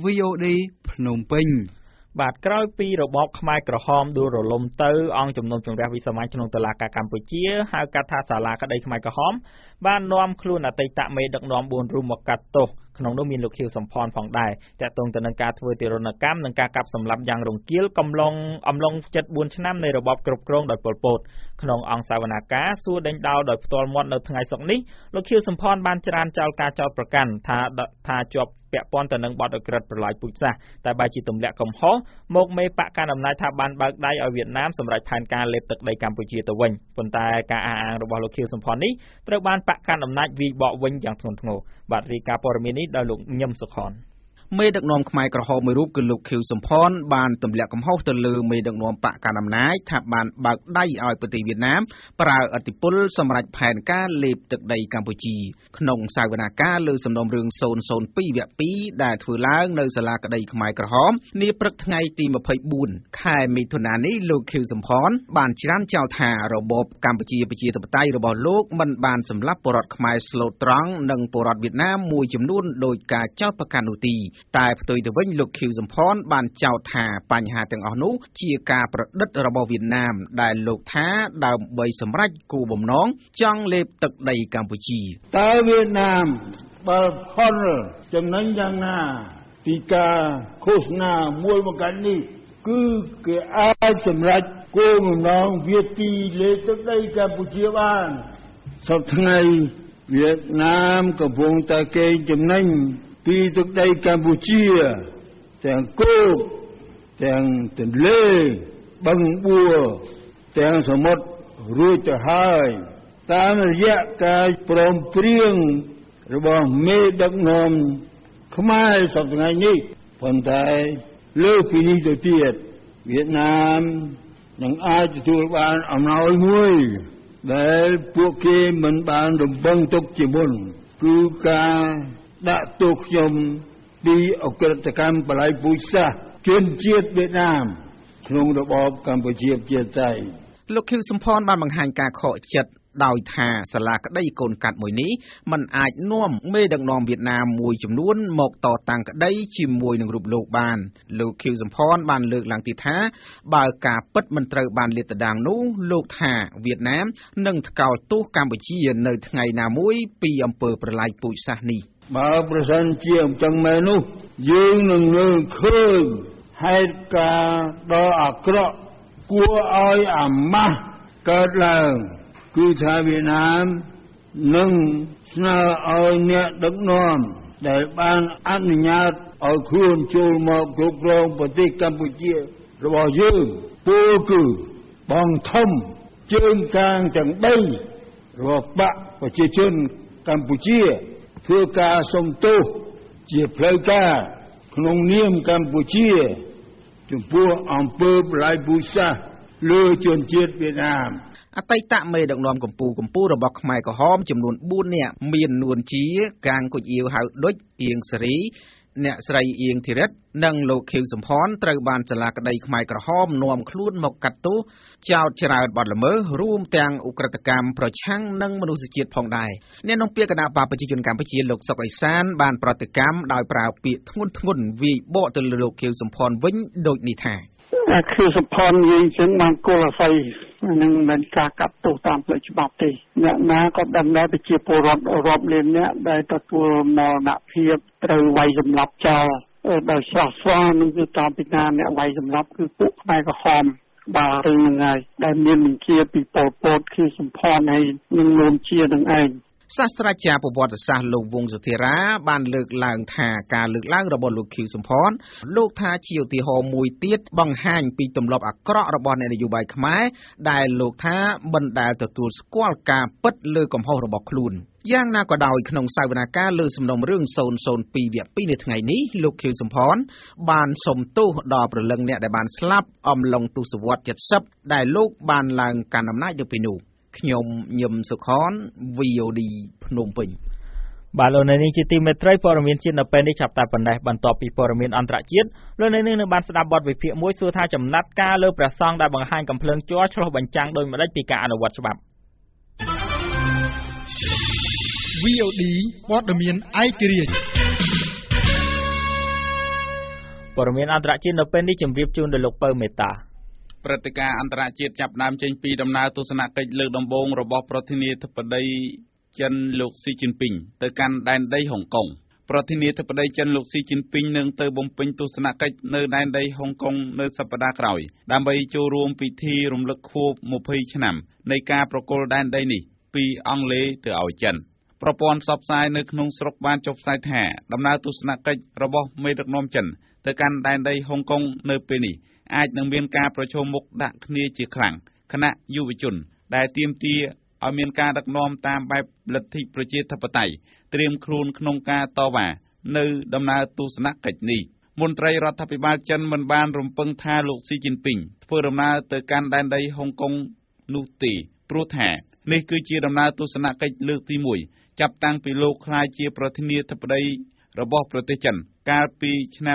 ភ្នំពេញបាទក្រោយពីរបបខ្មែរក្រហមដួលរលំទៅអង្គជំនុំជម្រះវិសាមញ្ញក្នុងតុលាការកម្ពុជាហៅកាត់ថាសាលាក្តីខ្មែរក្រហមបាននាំខ្លួនអតីតមេដឹកនាំ4រូបមកកាត់ទោសក្នុងនោះមានលោកខៀវសំផនផងដែរតាក់ទងទៅនឹងការធ្វើទារុណកម្មនិងការកាប់សម្លាប់យ៉ាងរង្គាលអំឡុងជិត4ឆ្នាំនៃរបបគ្រប់គ្រងដោយប៉ុលពតក្នុងអង្គសាវនាការសួរដេញដោលដោយផ្ទាល់មាត់នៅថ្ងៃសុក្រនេះលោកខៀវសំផនបានច្រានចោលការចោទប្រកាន់ថាជាប់ពាក់ព័ន្ធទៅនឹងបទអក្រិតប្រឡាយពូជសាសន៍តែបែរជាទម្លាក់កំហុសមកមេបកកណ្ដាលអំណាចថាបានបើកដៃឲ្យវៀតណាមសម្រាប់ផែនការលេបទឹកដីកម្ពុជាទៅវិញប៉ុន្តែការអះអាងរបស់លោកខៀវសំផននេះត្រូវបានបកកណ្ដាលអំណាចវាយបកវិញយ៉ាងធ្ងន់ធ្ងរបាទរាយការណ៍ព័ត៌មាននេះដោយលោកញឹមសុខនមេដឹកនាំខ្មែរក្រហមមួយរូបគឺលោកខៀវសំផនបានទម្លាក់កំហុសទៅលើមេដឹកនាំបកកណ្ដាលអំណាចថាបានបើកដៃឲ្យប្រទេសវៀតណាមប្រើឥទ្ធិពលសម្រាប់ផែនការលេបទឹកដីកម្ពុជាក្នុងសាវនាការលើសំណុំរឿង002វគ្គ2ដែលធ្វើឡើងនៅសាលាក្តីខ្មែរក្រហមនាព្រឹកថ្ងៃទី24ខែមិថុនានេះលោកខៀវសំផនបានច្រានចោលថារបបកម្ពុជាប្រជាធិបតេយ្យរបស់លោកមិនបានសម្លាប់ពលរដ្ឋខ្មែរស្លូតត្រង់និងពលរដ្ឋវៀតណាមមួយចំនួនដោយការចោទប្រកាន់នោះទេតែផ្ទុយទៅវិញលោកខៀវសំផនបានចោទថាបញ្ហាទាំងអស់នោះជាការប្រឌិតរបស់វៀតណាមដែលលោកថាដើម្បីសម្រេចគោលបំណងចង់លេបទឹកដីកម្ពុជាតើវៀតណាមបើផលចំណេញយ៉ាងណាពីការឃោសនាមួយមកកាន់នេះគឺគេអាចសម្រេចគោលបំណងវាទីលេបទឹកដីកម្ពុជាបានសប្តាហ៍ថ្ងៃវៀតណាមកំពុងតែកេងចំណេញពីទឹកដីកម្ពុជាទាំងគោកទាំងទន្លេបឹងបួរទាំងសមុទ្ររួចទៅហើយតាមរយៈការព្រមព្រៀងរបស់មេដឹកនាំខ្មែរសប្តាហ៍ថ្ងៃនេះប៉ុន្តែលើពីនេះទៅទៀតវៀតណាមនឹងអាចទទួលបានអំណោយមួយដែលពួកគេមិនបានរំពឹងទុកជាមុនគឺការដាក់ទោសខ្ញុំពីអក្រិតកម្មបលាយពូជសាសន៍ជនជាតិវៀតណាមក្នុងរបបកម្ពុជាប្រជាធិបតេយ្យលោកខៀវសំផនបានបង្ហាញការខកចិត្តដោយថាសាលាក្តីកូនកាត់មួយនេះมันអាចនាំមេដឹកនាំវៀតណាមមួយចំនួនមកតតាំងក្តីជាមួយនឹងរូបលោកបានលោកខៀវសំផនបានលើកឡើងទៀតថាបើការពិតមិនត្រូវបានលាតត្រដាងនោះលោកថាវៀតណាមនឹងថ្កោលទោសកម្ពុជានៅថ្ងៃណាមួយពីអំពើប្រឡាយពូជសាសន៍នេះបើប្រសិនជាអញ្ចឹងមែននោះយើងនឹងលើកឃើញហេតុការណ៍ដ៏អាក្រក់គួរឲ្យអាម៉ាស់កើតឡើងគឺថាវៀតណាមនឹងស្នើឲ្យអ្នកដឹកនាំដែលបានអនុញ្ញាតឲ្យខ្លួនចូលមកគ្រប់គ្រងប្រទេសកម្ពុជារបស់យើងពោលគឺបងធំជើងកាងទាំង3របស់បកប្រជាជនកម្ពុជាធ្វើការសុំទោសជាផ្លូវការក្នុងនាមកម្ពុជាចំពោះអំពើប្រឡាយពូជសាសន៍លើជនជាតិវៀតណាមអតីតមេដឹកនាំកម្ពុជារបស់ខ្មែរក្រហមចំនួន4នាក់មាននួនជាកាងគុជអៀវហៅដុចអៀងសេរីអ្នកស្រីអៀងធីរិតនិងលោកខៀវសំផនត្រូវបានសាលាក្តីខ្មែរក្រហមនាំខ្លួនមកកាត់ទោសចោទច្រើនបទល្មើសរួមទាំងឧក្រិដ្ឋកម្មប្រឆាំងនឹងមនុស្សជាតិផងដែរអ្នកនាំពាក្យគណៈបកប្រជាជនកម្ពុជាលោកសុកអេសានបានប្រតិកម្មដោយប្រើពាក្យធ្ងន់ធ្ងរវាយបកទៅលើលោកខៀវសំផនវិញដូចនេះថាខៀវសំផននិយាយចឹងបានគោលអាស័យនឹងមិនការកាត់ទោសតាមផ្លូវច្បាប់ទេអ្នកណាក៏ដឹងដែរប្រជាពលរដ្ឋរាប់លានអ្នកដែលទទួលមរណភាពត្រូវវាយសម្លាប់ចោលដោយស្រស់ស្រាយនឹងគឺតាមពីណាអ្នកវាយសម្លាប់គឺពួកខ្មែរក្រហមបាទរឿងហ្នឹងហើយដែលមានបញ្ជាពីប៉ុលពតខៀវសំផនហើយនឹងរួមជានឹងឯងសាស្ត្រាចារ្យប្រវត្តិសាស្ត្រលោកវង្សសុធិរាបានលើកឡើងថាការលើកឡើងរបស់លោកខៀវសំផនលោកថាជាឧទាហរណ៍មួយទៀតបង្ហាញពីទម្លាប់អាក្រក់របស់អ្នកនយោបាយខ្មែរដែលលោកថាមិនដែលទទួលស្គាល់ការពិតលើកំហុសរបស់ខ្លួនយ៉ាងណាក៏ដោយក្នុងសវនកម្មលើសំណុំរឿង002វគ្គ2នៅថ្ងៃនេះលោកខៀវសំផនបានសុំទោសដល់ព្រលឹងអ្នកដែលបានស្លាប់អំឡុងទសវត្សរ៍70ដែលលោកបានឡើងកាន់អំណាចនៅពេលនោះខ្ញុំញឹមសុខន VOD ភ្នំពេញបាទលោកនៅនេះជាទីមេត្រីព័ត៌មានជាតិនៅពេលនេះចាប់តែប៉ុណ្ណេះបន្ទាប់ពីព័ត៌មានអន្តរជាតិលោកនៅនេះនឹងបានស្ដាប់បទវិភាគមួយសួរថាចំណាត់ការលើព្រះសង្ឃដែលបង្ហាញកំភ្លើងជ័រឆ្លុះបញ្ចាំងដោយម្ដេចពីការអនុវត្តច្បាប់ VOD ព័ត៌មានឯករាជ្យព័ត៌មានអន្តរជាតិនៅពេលនេះជម្រាបជូនដល់លោកពៅមេតាព្រឹត្តិការណ៍អន្តរជាតិចាប់ផ្ដើមចេញពីដំណើរទស្សនកិច្ចលើកដំបូងរបស់ប្រធានាធិបតីចិនលោកស៊ីជីនពីងទៅកាន់ដែនដីហុងកុងប្រធានាធិបតីចិនលោកស៊ីជីនពីងនឹងទៅបំពេញទស្សនកិច្ចនៅដែនដីហុងកុងនៅសប្តាហ៍ក្រោយដើម្បីចូលរួមពិធីរំលឹកខួប20ឆ្នាំនៃការប្រគល់ដែនដីនេះពីអង់គ្លេសទៅឲ្យចិនប្រព័ន្ធផ្សព្វផ្សាយនៅក្នុងស្រុកបានចុះផ្សាយថាដំណើរទស្សនកិច្ចរបស់មេដឹកនាំចិនទៅកាន់ដែនដីហុងកុងនៅពេលនេះអាចនឹងមានការប្រជុំមុខដាក់គ្នាជាខ្លាំងគណៈយុវជនដែលទាមទារឲ្យមានការដឹកនាំតាមបែបលទ្ធិប្រជាធិបតេយ្យត្រៀមខ្លួនក្នុងការតវ៉ានៅដំណើរទស្សនកិច្ចនេះមន្ត្រីរដ្ឋាភិបាលចិនមិនបានរំពឹងថាលោកស៊ីជីនពីងធ្វើដំណើរទៅកាន់ដែនដីហុងកុងនោះទេព្រោះថានេះគឺជាដំណើរទស្សនកិច្ចលើកទី1ចាប់តាំងពីលោកក្លាយជាប្រធានាធិបតីរបស់ប្រទេសចិនកាលពីឆ្នាំ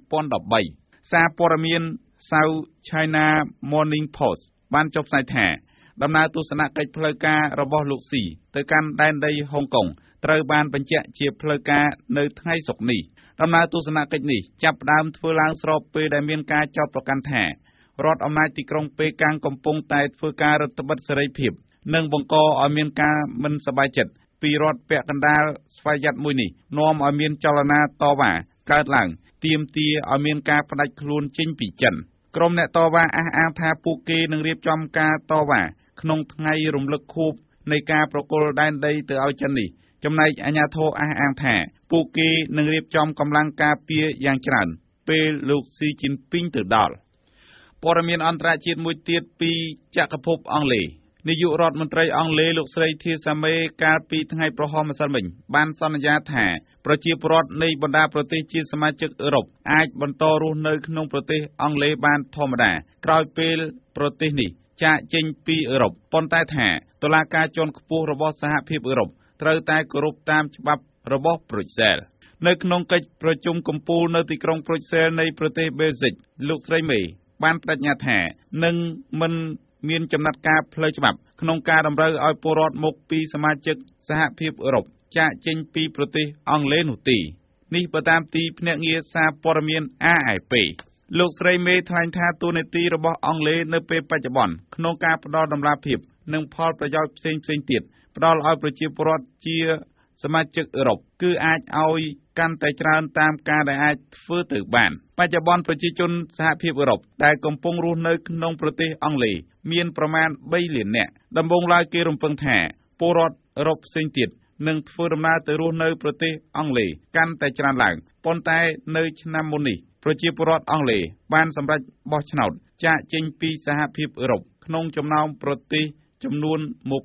2013សារព័ត៌មាន South China Morning Post បានចុះផ្សាយថាដំណើរទស្សនកិច្ចផ្លូវការរបស់លោកស៊ីទៅកាន់ដែនដីហុងកុងត្រូវបានបញ្ជាក់ជាផ្លូវការនៅថ្ងៃសុក្រនេះដំណើរទស្សនកិច្ចនេះចាប់ផ្ដើមធ្វើឡើងស្របពេលដែលមានការចោទប្រកាន់ថារដ្ឋអំណាចទីក្រុងប៉េកាំងកំពុងតែធ្វើការរឹតបន្តឹងសេរីភាពនិងបង្កឲ្យមានការមិនសប្បាយចិត្តពីរដ្ឋពាក់កណ្ដាលស្វយ័តមួយនេះនាំឲ្យមានចលនាតវ៉ាកើតឡើងទាមទារឲ្យមានការផ្ដាច់ខ្លួនចេញពីចិនក្រុមអ្នកតវ៉ាអះអាងថាពួកគេនឹងរៀបចំការតវ៉ាក្នុងថ្ងៃរំលឹកខួបនៃការប្រគល់ដែនដីទៅឲ្យចិននេះចំណែកអាជ្ញាធរអះអាងថាពួកគេនឹងរៀបចំកម្លាំងការពារយ៉ាងច្រើនពេលលោកស៊ីជីនពីងទៅដល់ព័ត៌មានអន្តរជាតិមួយទៀតពីចក្រភពអង់គ្លេសនាយករដ្ឋមន្ត្រីអង់គ្លេសលោកស្រីធីសាមេកាលពីថ្ងៃប្រហោះម្សិលមិញបានសន្យាថាប្រជាពលរដ្ឋនៃបណ្ដាប្រទេសជាសមាជិកអឺរ៉ុបអាចបន្តរស់នៅក្នុងប្រទេសអង់គ្លេសបានធម្មតាក្រោយពេលប្រទេសនេះចាកចេញពីអឺរ៉ុបប៉ុន្តែថាតុលាការជាន់ខ្ពស់របស់សហភាពអឺរ៉ុបត្រូវតែគោរពតាមច្បាប់របស់ប្រូចសែលនៅក្នុងកិច្ចប្រជុំកំពូលនៅទីក្រុងប្រូចសែលនៃប្រទេសប៊ែលហ្សិកលោកស្រីមេបានប្តេជ្ញាថានឹងមិនមានចំណាត់ការផ្លូវច្បាប់ក្នុងការតម្រូវឲ្យពលរដ្ឋមកពីសមាជិកសហភាពអឺរ៉ុបចាកចេញពីប្រទេសអង់គ្លេសនោះទេនេះបើតាមទីភ្នាក់ងារសារព័ត៌មាន AFP លោកស្រីមេថ្លែងថាតួនាទីរបស់អង់គ្លេសនៅពេលបច្ចុប្បន្នក្នុងការផ្ដល់តម្លាភាពនិងផលប្រយោជន៍ផ្សេងៗទៀតផ្ដល់ឲ្យប្រជាពលរដ្ឋជាសមាជិកអឺរ៉ុបគឺអាចឲ្យកាន់តែច្រើនតាមការដែលអាចធ្វើទៅបានបច្ចុប្បន្នប្រជាជនសហភាពអឺរ៉ុបដែលកំពុងរស់នៅក្នុងប្រទេសអង់គ្លេសមានប្រមាណ3លាននាក់ដំបូងឡើយគេរំពឹងថាពលរដ្ឋអឺរ៉ុបផ្សេងទៀតនឹងធ្វើដំណើរទៅរស់នៅប្រទេសអង់គ្លេសកាន់តែច្រើនឡើងប៉ុន្តែនៅឆ្នាំមុននេះប្រជាពលរដ្ឋអង់គ្លេសបានសម្រេចបោះឆ្នោតចាកចេញពីសហភាពអឺរ៉ុបក្នុងចំណោមប្រទេសចំនួន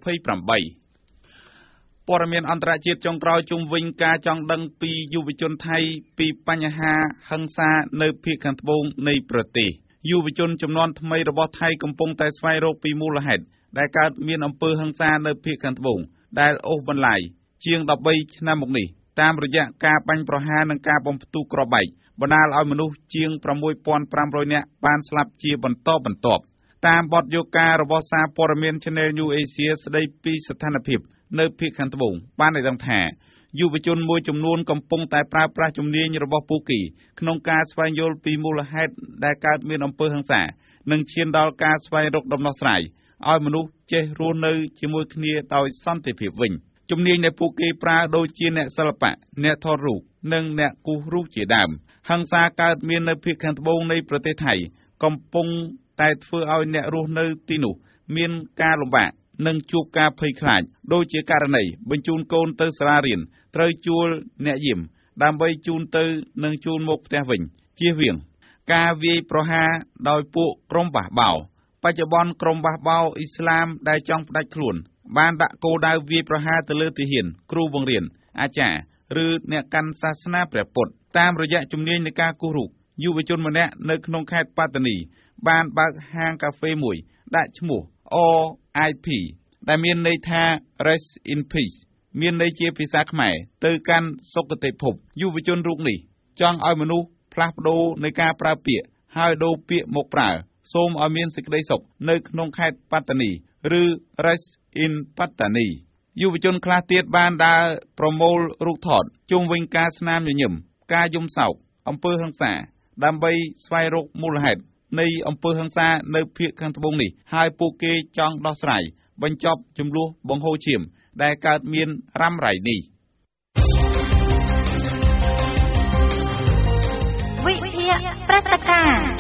28ព័ត៌មានអន្តរជាតិចុងក្រោយជុំវិញការចង់ដឹងពីយុវជនថៃពីបញ្ហាហិង្សានៅភាគខាងត្បូងនៃប្រទេសយុវជនចំនួនថ្មីរបស់ថៃកំពុងតែស្វែងរកពីមូលហេតុដែលកើតមានអំពើហិង្សានៅភាគខាងត្បូងដែលអូសបន្លាយជាង13ឆ្នាំមកនេះតាមរយៈការបាញ់ប្រហារនិងការបំផ្ទុះគ្រាប់បែកបណ្ដាលឲ្យមនុស្សជាង 6,500 នាក់បានស្លាប់ជាបន្តបន្ទាប់តាមបទយកការរបស់សារព័ត៌មាន Channel New Asia ស្ដីពីស្ថានភាពនៅភាគខាងត្បូងបានឲ្យដឹងថាយុវជនមួយចំនួនកំពុងតែប្រើប្រាស់ជំនាញរបស់ពួកគេក្នុងការស្វែងយល់ពីមូលហេតុដែលកើតមានអំពើហិង្សានិងឈានដល់ការស្វែងរកដំណោះស្រាយឲ្យមនុស្សចេះរស់នៅជាមួយគ្នាដោយសន្តិភាពវិញជំនាញដែលពួកគេប្រើដូចជាអ្នកសិល្បៈអ្នកថតរូបនិងអ្នកគូសរូបជាដើមហិង្សាកើតមាននៅភាគខាងត្បូងនៃប្រទេសថៃកំពុងតែធ្វើឲ្យអ្នករស់នៅទីនោះមានការលំបាកនិងជួបការភ័យខ្លាចដូចជាករណីបញ្ជូនកូនទៅសាលារៀនត្រូវជួលអ្នកយាមដើម្បីជូនទៅនិងជូនមកផ្ទះវិញជៀសវាងការវាយប្រហារដោយពួកក្រុមបះបោបច្ចុប្បន្នក្រុមបះបោអ៊ីស្លាមដែលចង់ផ្ដាច់ខ្លួនបានដាក់គោលដៅវាយប្រហារទៅលើទាហានគ្រូបង្រៀនអាចារ្យឬអ្នកកាន់សាសនាព្រះពុទ្ធតាមរយៈជំនាញនៃការគូសរូបយុវជនម្នាក់នៅក្នុងខេត្តប៉ាតានីបានបើកហាងកាហ្វេមួយដាក់ឈ្មោះ RIP ដែលមានន័យថា Rest in Peace មានន័យជាភាសាខ្មែរទៅកាន់សុគតិភពយុវជនរូបនេះចង់ឲ្យមនុស្សផ្លាស់ប្ដូរនៃការប្រើពាក្យហើយដូរពាក្យមកប្រើសូមឲ្យមានសេចក្តីសុខនៅក្នុងខេត្តប៉ាតានីឬ Rest in Patani យុវជនខ្លះទៀតបានដើរប្រមូលរូបថតជុំវិញការស្នាមញញឹមការយំសោកអំពើហិង្សាដើម្បីស្វែងរកមូលហេតុនៃអំពើហិង្សានៅភាគខាងត្បូងនេះហើយពួកគេចង់ដោះស្រាយបញ្ចប់ជម្លោះបង្ហូរឈាមដែលកើតមានរ៉ាំរ៉ៃនេះវិទ្យាព្រឹត្តិការណ៍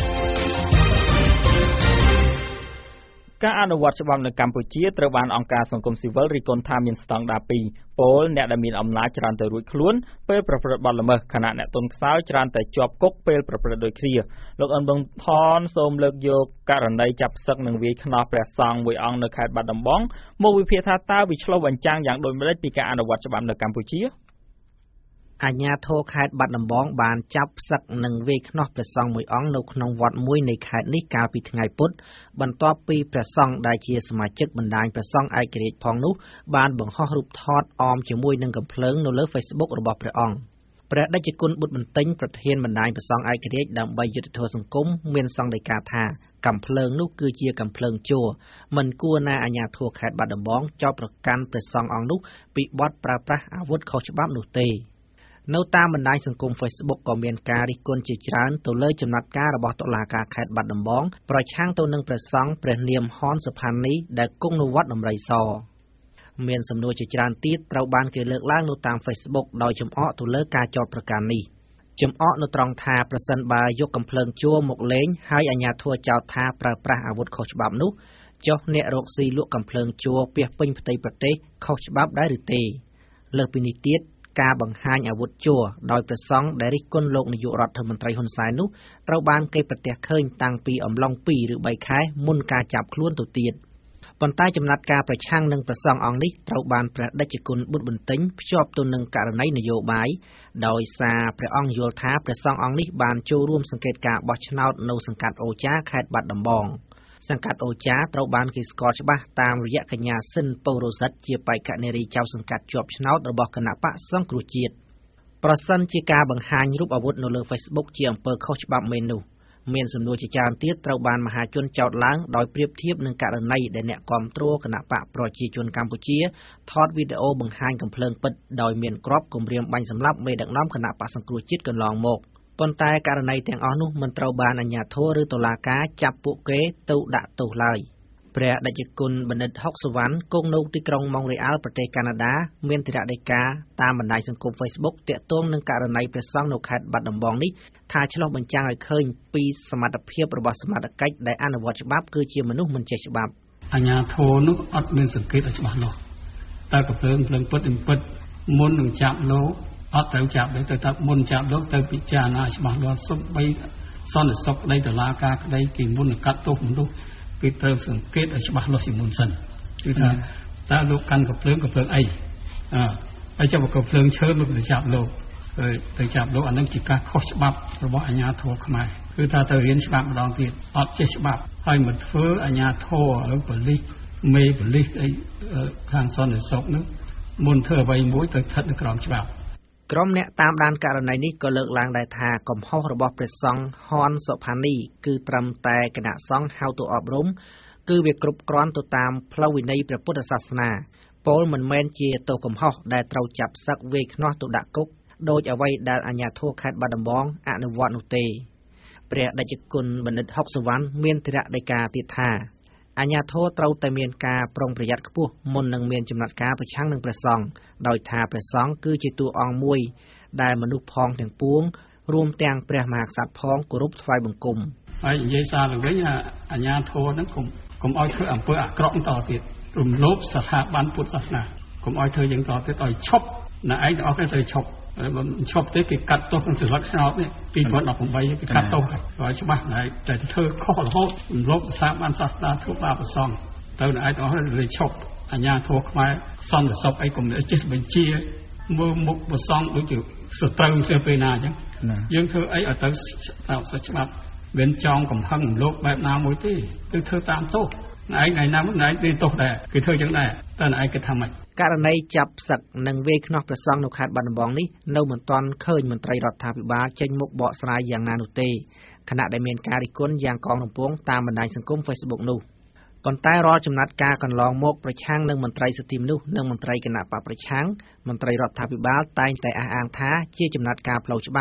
ការអនុវត្តច្បាប់នៅកម្ពុជាត្រូវបានអង្គការសង្គមស៊ីវិលរិះគន់ថាមានស្តង់ដារ2ពលអ្នកដែលមានអំណាចច្រើនតែរួចខ្លួនពេលប្រព្រឹត្តបទល្មើសខណៈអ្នកទន់ខ្សោយច្រើនតែជាប់គុកពេលប្រព្រឹត្តដូចគ្នាលោកអ៊ុនប៊ុនថនសូមលើកយកករណីចាប់ផ្សឹកនិងវាយខ្នោះព្រះសង្ឃមួយអង្គនៅខេត្តបាត់ដំបងមកវិភាគថាតើវាឆ្លុះបញ្ចាំងយ៉ាងដូចម្តេចពីការអនុវត្តច្បាប់នៅកម្ពុជាអាជ្ញាធរខេត្តបាត់ដំបងបានចាប់ផ្សឹកនិងវាយខ្នោះព្រះសង្ឃមួយអង្គនៅក្នុងវត្តមួយនៃខេត្តនេះកាលពីថ្ងៃពុធបន្ទាប់ពីព្រះសង្ឃដែលជាសមាជិកបណ្ដាញព្រះសង្ឃឯករាជ្យផងនោះបានបង្ហោះរូបថតអមជាមួយនឹងកាំភ្លើងនៅលើ Facebook របស់ព្រះអង្គព្រះតេជគុណបុត្របន្ទិញប្រធានបណ្ដាញព្រះសង្ឃឯករាជ្យដើម្បីយុត្តិធម៌សង្គមមានសង្កេតការថាកាំភ្លើងនោះគឺជាកាំភ្លើងជ័រមិនគួរណាអាជ្ញាធរខេត្តបាត់ដំបងចោទប្រកាន់ព្រះសង្ឃអង្គនោះពីបទប្រើប្រាស់អាវុធខុសច្បាប់នោះទេនៅតាមបណ្ដាញសង្គម Facebook ក៏មានការរិះគន់ជាច្រើនទៅលើចំណាត់ការរបស់តុលាការខេត្តបាត់ដំបងប្រឆាំងទៅនឹងព្រះសង្ឃព្រះនាមហនសុផានីដែលគង់នៅវត្តដំរីសមានសំណួរជាច្រើនទៀតត្រូវបានគេលើកឡើងនៅតាម Facebook ដោយចំអកទៅលើការចោទប្រកាន់នេះចំអកនៅត្រង់ថាប្រសិនបើយកកាំភ្លើងជ័រមកលេងហើយអាជ្ញាធរចោទថាប្រើប្រាស់អាវុធខុសច្បាប់នោះចុះអ្នករកស៊ីលក់កាំភ្លើងជ័រពាសពេញផ្ទៃប្រទេសខុសច្បាប់ដែរឬទេលើសពីនេះទៀតការបង្ហាញអាវុធជ័រដោយព្រះសង្ឃដែលរិះគន់លោកនាយករដ្ឋមន្ត្រីហ៊ុនសែននោះត្រូវបានគេប្រទះឃើញតាំងពីអំឡុង2ឬ3ខែមុនការចាប់ខ្លួនទៅទៀតប៉ុន្តែចំណាត់ការប្រឆាំងនឹងព្រះសង្ឃអង្គនេះត្រូវបានព្រះតេជគុណបុត្របន្ទិញភ្ជាប់ទៅនឹងករណីនយោបាយដោយសារព្រះអង្គយល់ថាព្រះសង្ឃអង្គនេះបានចូលរួមសង្កេតការបោះឆ្នោតនៅសង្កាត់អូចាខេត្តបាត់ដំបងសង្កាត់អូចាត្រូវបានគេស្គាល់ច្បាស់តាមរយៈកញ្ញាស៊ិនពៅរ៉ូសិតជាបេក្ខនារីចៅសង្កាត់ជាប់ឆ្នោតរបស់គណៈបកសង្គ្រោះជាតិប្រសិនជាការបង្ហាញរូបអាវុធនៅលើ Facebook ជាអំពើខុសច្បាប់មែននោះមានសំណួរជាច្រើនទៀតត្រូវបានមហាជនចោទឡើងដោយប្រៀបធៀបនឹងករណីដែលអ្នកគាំទ្រគណៈបកប្រជាជនកម្ពុជាថតវីដេអូបង្ហាញកំភ្លើងពិតដោយមានគ្រាប់គំរាមបាញ់សម្លាប់មេដឹកនាំគណៈបកសង្គ្រោះជាតិកន្លងមកប៉ុន្តែករណីទាំងអស់នោះមិនត្រូវបានអាជ្ញាធរឬតុលាការចាប់ពួកគេទៅដាក់ទោសឡើយព្រះតេជគុណបណ្ឌិតហុកសុវណ្ណគង់នៅទីក្រុងម៉ុងរ៉េអាល់ប្រទេសកាណាដាមានទិរដីកាតាមបណ្ដាញសង្គម Facebook ទាក់ទងនឹងករណីព្រះសង្ឃនៅខេត្តបាត់ដំបងនេះថាឆ្លុះបញ្ចាំងឲ្យឃើញពីសមត្ថភាពរបស់សមត្ថកិច្ចដែលអនុវត្តច្បាប់គឺជាមនុស្សមិនចេះច្បាប់អាជ្ញាធរនោះអត់មានសង្កេតឲ្យច្បាស់លាស់តែកំភ្លើងពិតមុននឹងចាប់លោកអត់ត្រូវចាប់ទេតែមុនចាប់លោកទៅពិចារណាច្បាស់លាស់សុំបីសន្តិសុខនៃតុលាការក្តីគេមុននឹងកាត់ទោសមនុស្សគេត្រូវសង្កេតឲ្យច្បាស់លាស់ជាមុនសិនគឺថាតើលោកកាន់កំភ្លើងអីហើយចាប់កំភ្លើងឈើមកទៅចាប់លោកទៅចាប់លោកអានឹងជាការខុសច្បាប់របស់អាជ្ញាធរខ្មែរគឺថាទៅរៀនច្បាប់ម្ដងទៀតអត់ចេះច្បាប់ហើយមិនធ្វើអាជ្ញាធរប៉ូលីសមេប៉ូលីសអីខាងសន្តិសុខនោះមុនធ្វើអ្វីមួយទៅស្ថិតនៅក្រោមច្បាប់ក្រុមអ្នកតាមដានករណីនេះក៏លើកឡើងដែរថាកំហុសរបស់ព្រះសង្ឃហនសុផានីគឺត្រឹមតែគណៈសង្ឃហៅទៅអប់រំគឺវាគ្រប់គ្រាន់ទៅតាមផ្លូវវិន័យព្រះពុទ្ធសាសនាពលមិនមែនជាទោសកំហុសដែលត្រូវចាប់សឹកវាយខ្នោះទៅដាក់គុកដោយអ្វីដែលអាជ្ញាធរខេត្តបាត់ដំបងអនុវត្តនោះទេព្រះតេជគុណបណ្ឌិតហុកសុវណ្ណមានទិរដីកាទៀតថាអាជ្ញាធរត្រូវតែមានការប្រុងប្រយ័ត្នខ្ពស់មុននឹងមានចំណាត់ការប្រឆាំងនឹងព្រះសង្ឃដោយថាព្រះសង្ឃគឺជាតួអង្គមួយដែលមនុស្សផងទាំងពួងរួមទាំងព្រះមហាក្សត្រផងគោរពថ្វាយបង្គំហើយនិយាយសារទៅវិញអាជ្ញាធរហ្នឹងកុំឲ្យធ្វើអំពើអាក្រក់តទៀតរំលោភស្ថាប័នពុទ្ធសាសនាកុំឲ្យធ្វើយ៉ាងតទៀតឲ្យឈប់ណែឯងទាំងអស់គ្នាត្រូវឈប់បើឈប់ទេគេកាត់ទោសក្នុងសិលឹកឆ្នោតនេះ2018គេកាត់ទោសហើយច្បាស់តែធ្វើខុសរហូតរំលោភស្ថាប័នសាសនាធ្វើបាបប្រសងទៅណែឯងទាំងអស់គ្នាត្រូវឈប់អាជ្ញាធរខ្មែរសន្តិសុខអីកុំចេះបញ្ជាមើលមុខប្រសងដូចជាសត្រូវទៅពេលណាអញ្ចឹងយើងធ្វើអីឲ្យទៅតាមសិទ្ធិច្បាប់មិនចង់កំហឹងរំលោភបែបណាមួយទេគឺធ្វើតាមទោសណែឯងថ្ងៃណាមួយណែឯងមានទោសដែរគេធ្វើអញ្ចឹងដែរតែណែឯងគេថាម៉េចករណីចាប់ផ្សឹកនិងវាយខ្នោះព្រះសង្ឃនៅខេត្តបាត់ដំបងនេះនៅមិនទាន់ឃើញមន្ត្រីរដ្ឋាភិបាលចេញមុខបកស្រាយយ៉ាងណានោះទេខណៈដែលមានការរិះគន់យ៉ាងកងរំពងតាមបណ្ដាញសង្គម Facebook នោះប៉ុន្តែរាល់ចំណាត់ការកន្លងមកប្រឆាំងនឹងមន្ត្រីសិទ្ធិមនុស្សនិងមន្ត្រីគណៈបកប្រឆាំងមន្ត្រីរដ្ឋាភិបាលតែងតែអះអាងថាជាចំណាត់ការផ្លូវច្បាប់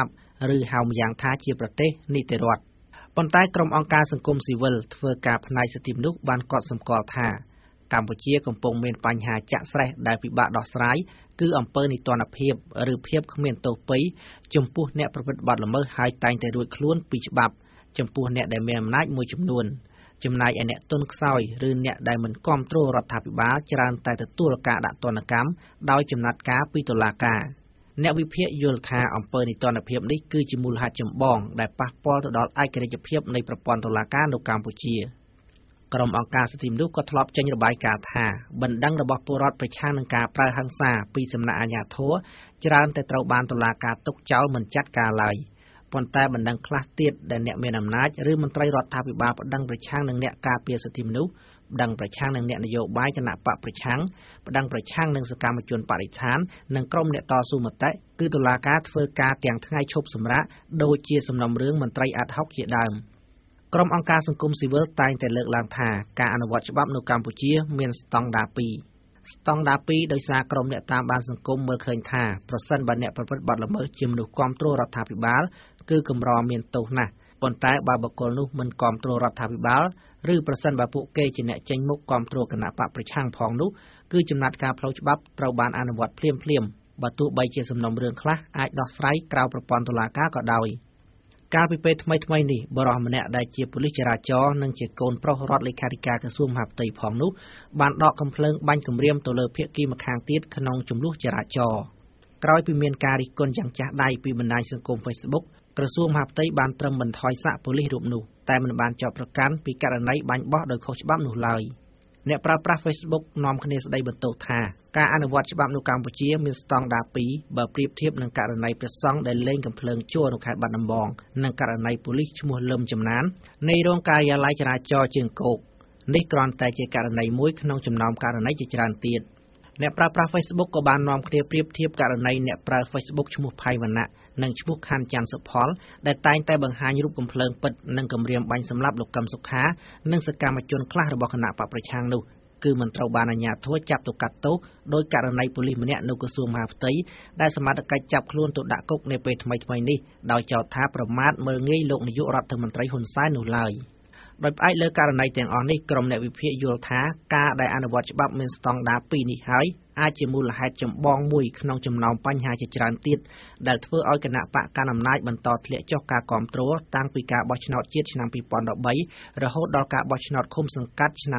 ឬហៅម្យ៉ាងថាជាប្រទេសនីតិរដ្ឋប៉ុន្តែក្រុមអង្គការសង្គមស៊ីវិលធ្វើការផ្នែកសិទ្ធិមនុស្សបានកត់សម្គាល់ថាកម្ពុជាកំពុងមានបញ្ហាចាក់ស្រេះដែលពិបាកដោះស្រាយគឺអំពើនីតិរដ្ឋភាពឬភាពគ្មានទោសពៃចំពោះអ្នកប្រព្រឹត្តបទល្មើសហើយតែងតែរួចខ្លួនពីច្បាប់ចំពោះអ្នកដែលមានអំណាចមួយចំនួនចំណែកឯអ្នកទុនខ្សោយឬអ្នកដែលមិនគាំទ្ររដ្ឋាភិបាលច្រើនតែទទួលការដាក់ទណ្ឌកម្មដោយចំណាត់ការពីតុលាការអ្នកវិភាគយល់ថាអំពើនីតិរដ្ឋភាពនេះគឺជាមូលហេតុចម្បងដែលប៉ះពាល់ទៅដល់ឯករាជ្យភាពនៃប្រព័ន្ធតុលាការនៅកម្ពុជាក្រុមអង្គការសិទ្ធិមនុស្សក៏ធ្លាប់ចេញរបាយការណ៍ថាបណ្ដឹងរបស់ពលរដ្ឋប្រឆាំងនឹងការប្រើហិង្សាពីសំណាក់អាជ្ញាធរច្រើនតែត្រូវបានតុលាការទុកចោលមិនចាត់ការឡើយប៉ុន្តែបណ្ដឹងខ្លះទៀតដែលអ្នកមានអំណាចឬមន្ត្រីរដ្ឋាភិបាលបណ្ដឹងប្រឆាំងនឹងអ្នកការពារសិទ្ធិមនុស្សបណ្ដឹងប្រឆាំងនឹងអ្នកនយោបាយគណៈបកប្រឆាំងបណ្ដឹងប្រឆាំងនឹងសកម្មជនបរិស្ថាននិងក្រុមអ្នកតស៊ូមតិគឺតុលាការធ្វើការទាំងថ្ងៃឈប់សម្រាកដូចជាសំណុំរឿងមន្ត្រីអាត់ហុកជាដើមក្រុមអង្គការសង្គមស៊ីវិលតែងតែលើកឡើងថាការអនុវត្តច្បាប់នៅកម្ពុជាមានស្តង់ដារ2ស្តង់ដារ2ដោយសារក្រុមអ្នកតាមដានសង្គមមើលឃើញថាប្រសិនបើអ្នកប្រព្រឹត្តបទល្មើសជាមនុស្សគាំទ្ររដ្ឋាភិបាលគឺកម្រមានទោសណាស់ប៉ុន្តែបើបុគ្គលនោះមិនគាំទ្ររដ្ឋាភិបាលឬប្រសិនបើពួកគេជាអ្នកចេញមុខគាំទ្រគណៈបកប្រឆាំងផងនោះគឺចំណាត់ការផ្លូវច្បាប់ត្រូវបានអនុវត្តភ្លាមបើទោះបីជាសំណុំរឿងខ្លះអាចដោះស្រាយក្រៅប្រព័ន្ធតុលាការក៏ដោយកាលពីពេលថ្មីនេះបរិសម្នាក់ដែលជាប៉ូលីសចរាចរណ៍និងជាកូនប្រុសរដ្ឋលេខាធិការក្រសួងមហាផ្ទៃផងនោះបានដកកំភ្លើងបាញ់គំរាមទៅលើភាគីម្ខាងទៀតក្នុងជម្លោះចរាចរណ៍ក្រោយពីមានការរិះគន់យ៉ាងចាស់ដៃពីបណ្ដាញសង្គម Facebook ក្រសួងមហាផ្ទៃបានត្រឹមបន្ថយសាកប៉ូលីសរូបនោះតែមិនបានចោទប្រកាន់ពីករណីបាញ់បោះដោយខុសច្បាប់នោះឡើយអ្នកប្រើប្រាស់ Facebook នាំគ្នាស្ដីបន្ទោសថាការអនុវត្តច្បាប់នៅកម្ពុជាមានស្តង់ដារ2បើប្រៀបធៀបនឹងករណីព្រះសង្ឃដែលលេងកំភ្លើងជួរនៅខេត្តបាត់ដំបងនិងករណីប៉ូលីសឈ្មោះលឹមចំណាននៃរោងការិយាល័យចរាចរណ៍ជើងគោកនេះគ្រាន់តែជាករណីមួយក្នុងចំណោមករណីជាច្រើនទៀតអ្នកប្រើប្រាស់ Facebook ក៏បាននាំគ្នាប្រៀបធៀបករណីអ្នកប្រើ Facebook ឈ្មោះផៃវណ្ណៈនិងឈ្មោះខាន់ច័ន្ទសុផលដែលតែងតែបង្ហាញរូបកំភ្លើងពិតនិងគំរាមបាញ់សម្លាប់លោកកឹមសុខានិងសកម្មជនខ្លះរបស់គណៈបកប្រឆាំងនោះគឺមិនត្រូវបានអាជ្ញាធរចាប់ទៅកាត់ទោសដោយករណីប៉ូលីសម្នាក់នៅក្រសួងមហាផ្ទៃដែលសមត្ថកិច្ចចាប់ខ្លួនទៅដាក់គុកនាពេលថ្មីនេះដោយចោទថាប្រមាថមើលងាយលោកនាយករដ្ឋមន្ត្រីហ៊ុនសែននោះឡើយដោយផ្អែកលើករណីទាំងអស់នេះក្រុមអ្នកវិភាគយល់ថាការដែលអនុវត្តច្បាប់មានស្តង់ដារ2នេះហើយអាចជាមូលហេតុចម្បងមួយក្នុងចំណោមបញ្ហាជាច្រើនទៀតដែលធ្វើឲ្យគណៈបកកណ្ដាលអំណាចបន្តធ្លាក់ចុះការគាំទ្រតាំងពីការបោះឆ្នោតជាតិឆ្នាំ2013រហូតដល់ការបោះឆ្នោតឃុំសង្កាត់ឆ្នាំ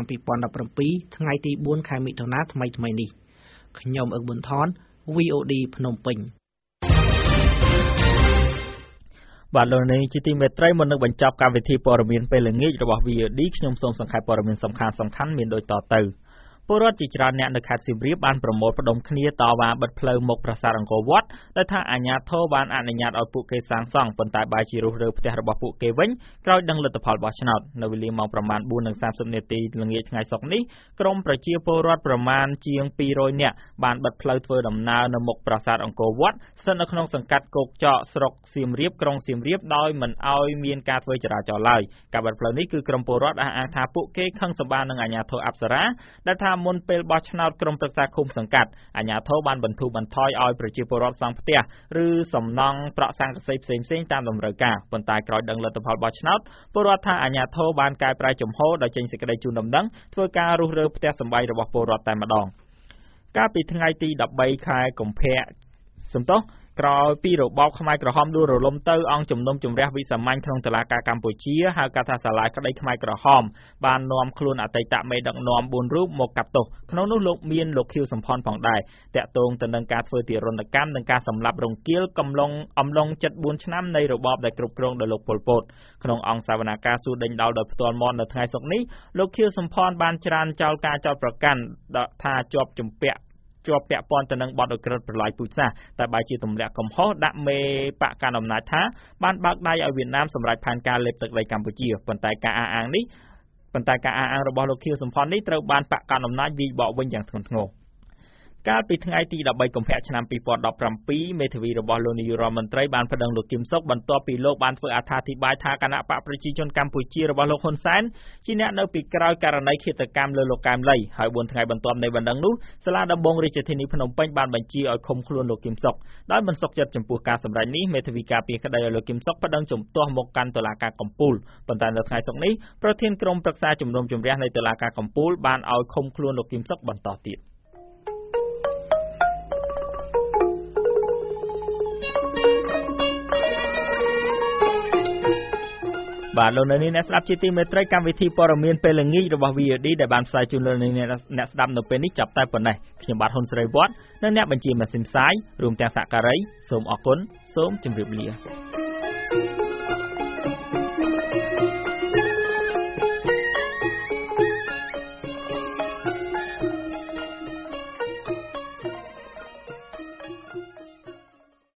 2017ថ្ងៃទី4ខែមិថុនាថ្មីនេះខ្ញុំអឹកប៊ុនថន VOD ភ្នំពេញបាទលោកនាងជាទីមេត្រីមុននឹងបញ្ចប់កម្មវិធីព័ត៌មានពេលល្ងាចរបស់ VOD ខ្ញុំសូមសង្ខេបព័ត៌មានសំខាន់ៗមានដូចតទៅពលរដ្ឋជាច្រើនអ្នកនៅខេត្តសៀមរាបបានប្រមូលផ្ដុំគ្នាតវ៉ាបិទផ្លូវមុខប្រាសាទអង្គរវត្តដែលថាអាជ្ញាធរបានអនុញ្ញាតឲ្យពួកគេសាងសង់ប៉ុន្តែបែរជារុះរើផ្ទះរបស់ពួកគេវិញក្រោយដឹងលទ្ធផលបោះឆ្នោតនៅវេលាម៉ោងប្រមាណ 4:30 នាទីល្ងាចថ្ងៃសុក្រនេះក្រុមប្រជាពលរដ្ឋប្រមាណជាង200នាក់បានបិទផ្លូវធ្វើដំណើរនៅមុខប្រាសាទអង្គរវត្តស្ថិតនៅក្នុងសង្កាត់គោកចកស្រុកសៀមរាបក្រុងសៀមរាបដោយមិនឲ្យមានការធ្វើចរាចរណ៍ឡើយការបិទផ្លូវនេះគឺក្រុមពលរដ្ឋអះអាងថាពួកគេខឹងសម្បារនឹងអាជ្ញាធរអប្សរាដែលថាមុនពេលបោះឆ្នោតក្រុមប្រឹក្សាឃុំសង្កាត់អាជ្ញាធរបានបន្ធូរបន្ថយឲ្យប្រជាពលរដ្ឋសង់ផ្ទះឬសំណង់ប្រក់ស័ង្កសីផ្សេងៗតាមតម្រូវការប៉ុន្តែក្រោយដឹងលទ្ធផលបោះឆ្នោតពលរដ្ឋថាអាជ្ញាធរបានកែប្រែជំហរដោយចេញសេចក្តីជូនដំណឹងធ្វើការរុះរើផ្ទះសម្បែងរបស់ពលរដ្ឋតែម្ដងកាលពីថ្ងៃទី13ខែកុម្ភៈក្រោយពីរបបខ្មែរក្រហមដួលរលំទៅអង្គជំនុំជម្រះវិសាមញ្ញក្នុងតុលាការកម្ពុជាហៅកាត់ថាសាលាក្តីខ្មែរក្រហមបាននាំខ្លួនអតីតមេដឹកនាំ4រូបមកកាត់ទោសក្នុងនោះលោកមានលោកខៀវសំផនផងដែរតាក់ទងទៅនឹងការធ្វើទារុណកម្មនិងការសម្លាប់រង្គាលអំឡុង74ឆ្នាំនៃរបបដែលគ្រប់គ្រងដោយលោកប៉ុលពតក្នុងអង្គសវនាការសួរដេញដោលដោយផ្ទាល់មាត់នៅថ្ងៃសុក្រនេះលោកខៀវសំផនបានច្រានចោលការចោទប្រកាន់ថាជាប់ពាក់ព័ន្ធទៅនឹងបទឧក្រិដ្ឋប្រល័យពូជសាសន៍តែបែរជាទម្លាក់កំហុសដាក់មេបកកណ្ដាលអំណាចថាបានបើកដៃឲ្យវៀតណាមសម្រេចផែនការលេបទឹកដីកម្ពុជាប៉ុន្តែការអះអាងរបស់លោកខៀវសំផននេះត្រូវបានបកកណ្ដាលអំណាចវាយបកវិញយ៉ាងធ្ងន់ធ្ងរកាលពីថ្ងៃទី13កុម្ភៈឆ្នាំ2017មេធាវីរបស់លោកនាយករដ្ឋមន្ត្រីបានប្តឹងលោកគឹមសុខបន្ទាប់ពីលោកបានធ្វើអត្ថាធិប្បាយថាគណៈបកប្រជាជនកម្ពុជារបស់លោកហ៊ុនសែនជាអ្នកនៅពីក្រោយករណីឃាតកម្មលើលោកកែមលីហើយ4ថ្ងៃបន្ទាប់នៃបណ្ដឹងនោះសាលាដំបងរាជធានីភ្នំពេញបានបញ្ជាឲ្យឃុំខ្លួនលោកគឹមសុខដោយមិនសុខចិត្តចំពោះការសម្រេចនេះមេធាវីការពារក្តីឲ្យលោកគឹមសុខប្តឹងជំទាស់មកកាន់តុលាការកំពូលប៉ុន្តែនៅថ្ងៃសុក្រនេះប្រធានក្រុមប្រឹក្សាជំនុំជម្រះនៃតុលាការកំពូលបានឲ្យឃុំខ្លួនលោកគឹមសុខបន្តទៀតបាទលោកនៅនេះអ្នកស្ដាប់ជាទីមេត្រីកម្មវិធីព័ត៌មានពេលល្ងាចរបស់ VOD ដែលបានផ្សាយជូនលោកអ្នកស្ដាប់នៅពេលនេះចាប់តែប៉ុណ្ណេះខ្ញុំបាទហ៊ុនស្រីវត្តនិងអ្នកបញ្ជាម៉ាស៊ីនផ្សាយរួមទាំងសហការីសូមអរគុណសូមជម្រាបលា